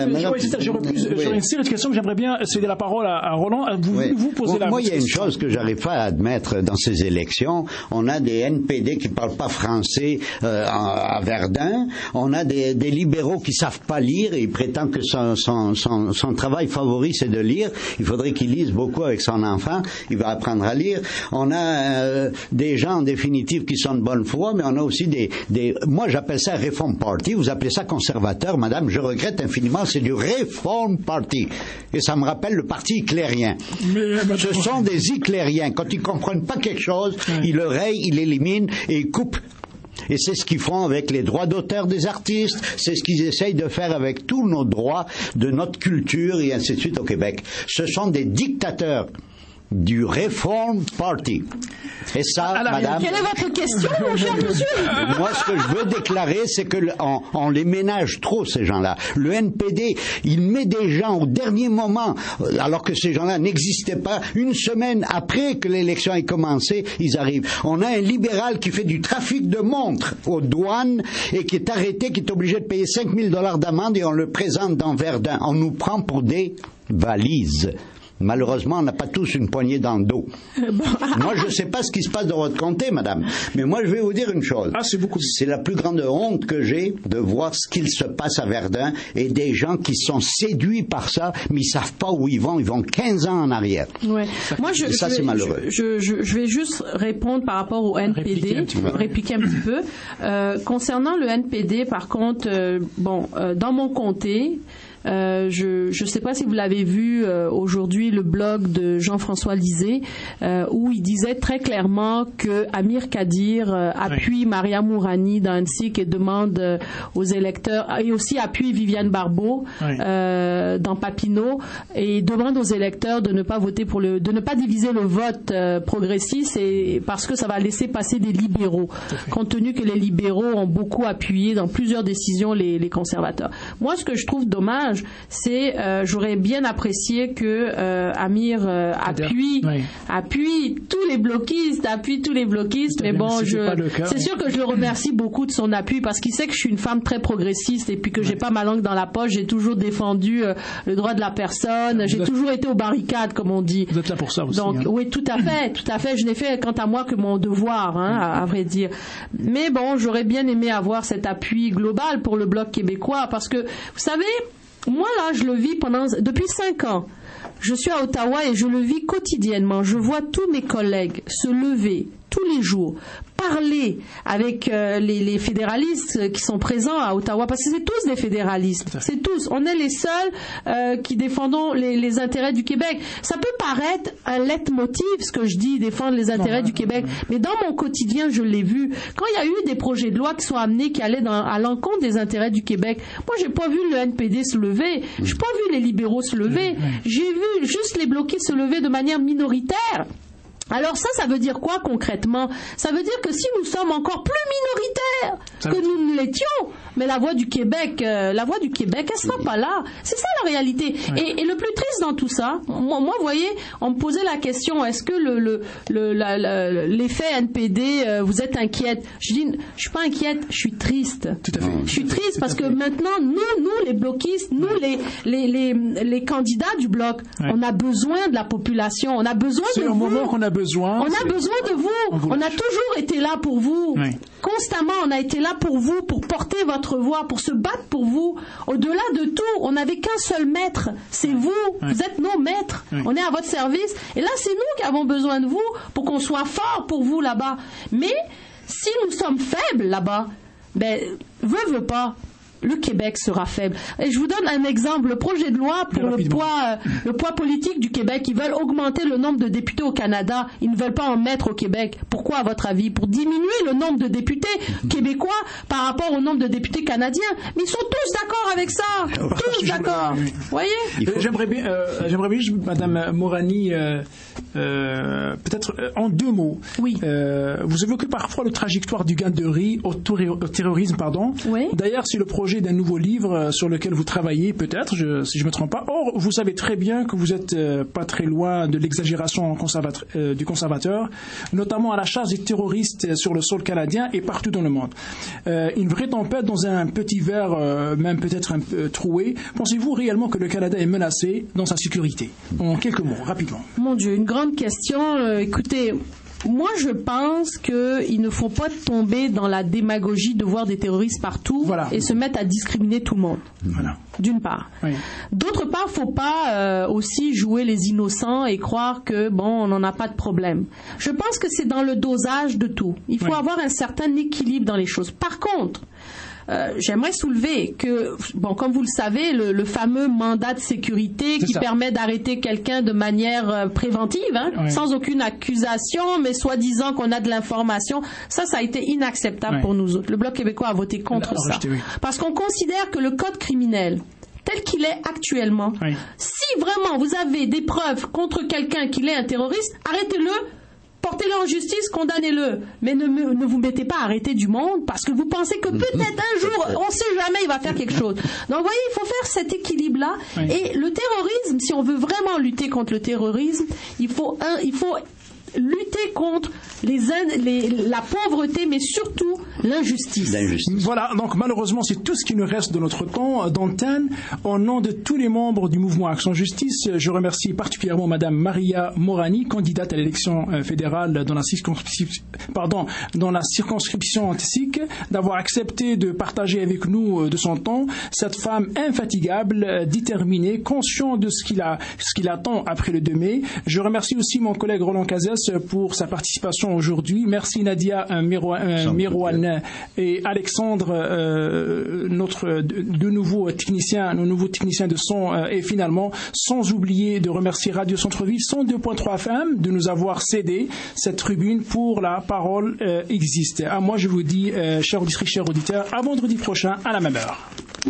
J'aurais une série de questions que j'aimerais bien céder la parole à Roland. Vous posez la question. Moi, il y a une chose que j'arrive pas à admettre dans ces élections. On a des NPD qui parlent pas français, à Verdun, on a des libéraux qui savent pas lire et il prétend que son travail favori c'est de lire. Il faudrait qu'il lise beaucoup avec son enfant, il va apprendre à lire. On a des gens en définitive qui sont de bonne foi, mais on a aussi moi j'appelle ça Reform Party, vous appelez ça conservateur, madame, je regrette infiniment, c'est du Reform Party. Et ça me rappelle le parti hitlérien. Ce sont des hitlériens, quand ils comprennent pas quelque chose, ils le rayent, ils l'éliminent et ils coupent. Et c'est ce qu'ils font avec les droits d'auteur des artistes, c'est ce qu'ils essayent de faire avec tous nos droits de notre culture et ainsi de suite au Québec. Ce sont des dictateurs du Reform Party. Et ça, alors, madame... Quelle est votre question, mon cher monsieur? Moi, ce que je veux déclarer, c'est que on les ménage trop, ces gens-là. Le NPD, il met des gens au dernier moment, alors que ces gens-là n'existaient pas. Une semaine après que l'élection ait commencé, ils arrivent. On a un libéral qui fait du trafic de montres aux douanes et qui est arrêté, qui est obligé de payer 5 000 $ d'amende et on le présente dans Verdun. On nous prend pour des valises. Malheureusement, on n'a pas tous une poignée dans le dos. Moi, je ne sais pas ce qui se passe dans votre comté, madame. Mais moi, je vais vous dire une chose. C'est la plus grande honte que j'ai de voir ce qu'il se passe à Verdun et des gens qui sont séduits par ça, mais ils ne savent pas où ils vont. Ils vont 15 ans en arrière. Ouais. Moi, c'est malheureux. Je vais juste répondre par rapport au NPD, répliquer un petit peu. Concernant le NPD, par contre, dans mon comté, je ne sais pas si vous l'avez vu aujourd'hui, le blog de Jean-François Lisée, où il disait très clairement que Amir Kadir appuie Maria Mourani dans Annecy et demande aux électeurs, et aussi appuie Viviane Barbeau dans Papineau, et demande aux électeurs de ne pas voter de ne pas diviser le vote progressiste, et parce que ça va laisser passer des libéraux, compte tenu que les libéraux ont beaucoup appuyé dans plusieurs décisions les conservateurs. Moi, ce que je trouve dommage, c'est j'aurais bien apprécié que Amir appuie tous les bloquistes, mais bon, c'est sûr que je le remercie beaucoup de son appui parce qu'il sait que je suis une femme très progressiste et puis que j'ai pas ma langue dans la poche, j'ai toujours défendu le droit de la personne, j'ai toujours été aux barricades, comme on dit. Vous êtes là pour ça aussi. Donc oui, tout à fait, je n'ai fait quant à moi que mon devoir, à vrai dire. Mais bon, j'aurais bien aimé avoir cet appui global pour le Bloc québécois parce que, vous savez, moi, là, je le vis depuis 5 ans. Je suis à Ottawa et je le vis quotidiennement. Je vois tous mes collègues se lever tous les jours, parler avec les fédéralistes qui sont présents à Ottawa, parce que c'est tous des fédéralistes, c'est tous. On est les seuls qui défendons les intérêts du Québec. Ça peut paraître un leitmotiv, ce que je dis, défendre les intérêts du Québec, mais dans mon quotidien, je l'ai vu. Quand il y a eu des projets de loi qui sont amenés, qui allaient à l'encontre des intérêts du Québec, moi, j'ai pas vu le NPD se lever, j'ai pas vu les libéraux se lever, j'ai vu juste les bloqués se lever de manière minoritaire. Alors ça veut dire quoi concrètement? Ça veut dire que si nous sommes encore plus minoritaires que nous ne l'étions, mais la voix du Québec, elle sera pas là. C'est ça la réalité. Ouais. Et le plus triste dans tout ça, moi, vous voyez, on me posait la question, est-ce que l'effet NPD, vous êtes inquiète? Je dis, je suis pas inquiète, je suis triste. Tout à fait. Je suis triste parce que maintenant, nous les bloquistes, nous les candidats du bloc, on a besoin de la population, on a besoin de vous. C'est un moment qu'on a besoin besoin. On a besoin de vous. On a toujours été là pour vous. Oui. Constamment, on a été là pour vous, pour porter votre voix, pour se battre pour vous. Au-delà de tout, on n'avait qu'un seul maître. C'est vous. Oui. Vous êtes nos maîtres. Oui. On est à votre service. Et là, c'est nous qui avons besoin de vous pour qu'on soit forts pour vous là-bas. Mais si nous sommes faibles là-bas, veut pas. Le Québec sera faible. Et je vous donne un exemple. Le projet de loi pour le poids politique du Québec, ils veulent augmenter le nombre de députés au Canada. Ils ne veulent pas en mettre au Québec. Pourquoi, à votre avis? Pour diminuer le nombre de députés québécois par rapport au nombre de députés canadiens. Mais ils sont tous d'accord avec ça. Tous d'accord. Vous voyez? J'aimerais bien, Madame Morani, peut-être en 2 mots. Oui. Vous évoquez parfois la trajectoire du gain de riz au terrorisme, pardon. Oui. D'ailleurs, c'est le projet d'un nouveau livre sur lequel vous travaillez, peut-être, si je me trompe pas. Or, vous savez très bien que vous êtes pas très loin de l'exagération du conservateur, notamment à la charge des terroristes sur le sol canadien et partout dans le monde. Une vraie tempête dans un petit verre, même peut-être un peu troué. Pensez-vous réellement que le Canada est menacé dans sa sécurité? En quelques mots, rapidement. Mon Dieu, une grande question. Écoutez, moi, je pense qu'il ne faut pas tomber dans la démagogie de voir des terroristes partout et se mettre à discriminer tout le monde. Voilà. D'une part. Oui. D'autre part, faut pas aussi jouer les innocents et croire que on n'en a pas de problème. Je pense que c'est dans le dosage de tout. Il faut avoir un certain équilibre dans les choses. Par contre, j'aimerais soulever que, comme vous le savez, le fameux mandat de sécurité qui permet d'arrêter quelqu'un de manière préventive, sans aucune accusation, mais soi-disant qu'on a de l'information, ça a été inacceptable pour nous autres. Le Bloc québécois a voté contre ça. Parce qu'on considère que le code criminel, tel qu'il est actuellement, si vraiment vous avez des preuves contre quelqu'un qu'il est un terroriste, arrêtez-le. Portez-le en justice, condamnez-le. Mais ne vous mettez pas à arrêter du monde parce que vous pensez que peut-être un jour, on ne sait jamais, il va faire quelque chose. Donc, vous voyez, il faut faire cet équilibre-là. Et le terrorisme, si on veut vraiment lutter contre le terrorisme, il faut lutter contre la pauvreté, mais surtout l'injustice. Voilà, donc malheureusement, c'est tout ce qui nous reste de notre temps d'antenne. Au nom de tous les membres du mouvement Action Justice, je remercie particulièrement Madame Maria Morani, candidate à l'élection fédérale dans la circonscription antique, d'avoir accepté de partager avec nous de son temps. Cette femme infatigable, déterminée, consciente de ce qu'il attend après le 2 mai. Je remercie aussi mon collègue Roland Cazès pour sa participation aujourd'hui. Merci Nadia Mirouane et Alexandre, nos nouveaux techniciens de son, et finalement, sans oublier de remercier Radio Centre-Ville 102.3 FM de nous avoir cédé cette tribune pour la parole existe. À moi, je vous dis, chers auditrices, chers auditeurs, à vendredi prochain à la même heure.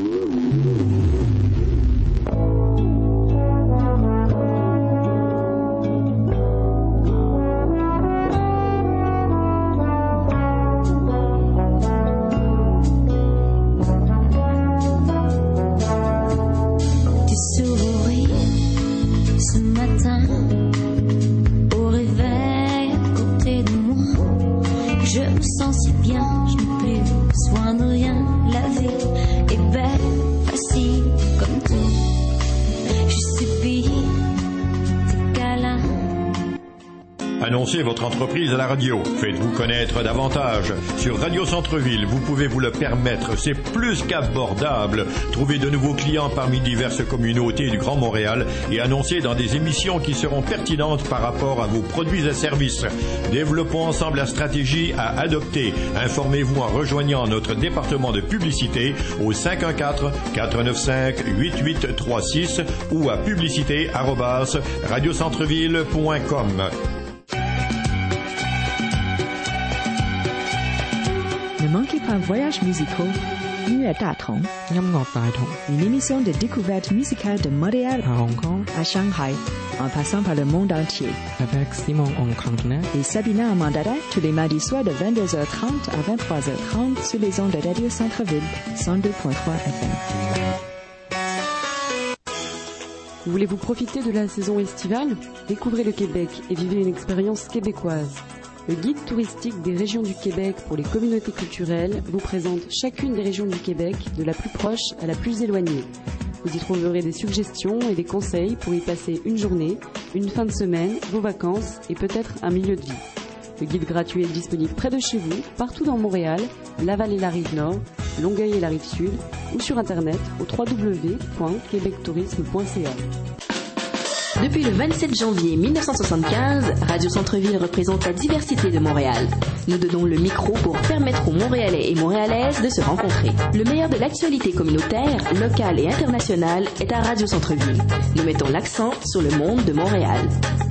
Annoncez votre entreprise à la radio. Faites-vous connaître davantage. Sur Radio Centre-Ville, vous pouvez vous le permettre. C'est plus qu'abordable. Trouvez de nouveaux clients parmi diverses communautés du Grand Montréal et annoncez dans des émissions qui seront pertinentes par rapport à vos produits et services. Développons ensemble la stratégie à adopter. Informez-vous en rejoignant notre département de publicité au 514-495-8836 ou à publicité@radiocentreville.com. Ne manquez pas Voyages musicaux, une émission de découverte musicale de Montréal à Hong Kong à Shanghai, en passant par le monde entier. Avec Simon Onkangne et Sabina Amandada tous les mardis soirs de 22h30 à 23h30 sur les ondes de Radio Centre-Ville 102.3 FM. Voulez-vous profiter de la saison estivale? Découvrez le Québec et vivez une expérience québécoise. Le guide touristique des régions du Québec pour les communautés culturelles vous présente chacune des régions du Québec, de la plus proche à la plus éloignée. Vous y trouverez des suggestions et des conseils pour y passer une journée, une fin de semaine, vos vacances et peut-être un milieu de vie. Le guide gratuit est disponible près de chez vous, partout dans Montréal, Laval et la Rive-Nord, Longueuil et la Rive-Sud, ou sur Internet au www.québectourisme.ca. Depuis le 27 janvier 1975, Radio Centre-Ville représente la diversité de Montréal. Nous donnons le micro pour permettre aux Montréalais et Montréalaises de se rencontrer. Le meilleur de l'actualité communautaire, locale et internationale est à Radio Centre-Ville. Nous mettons l'accent sur le monde de Montréal.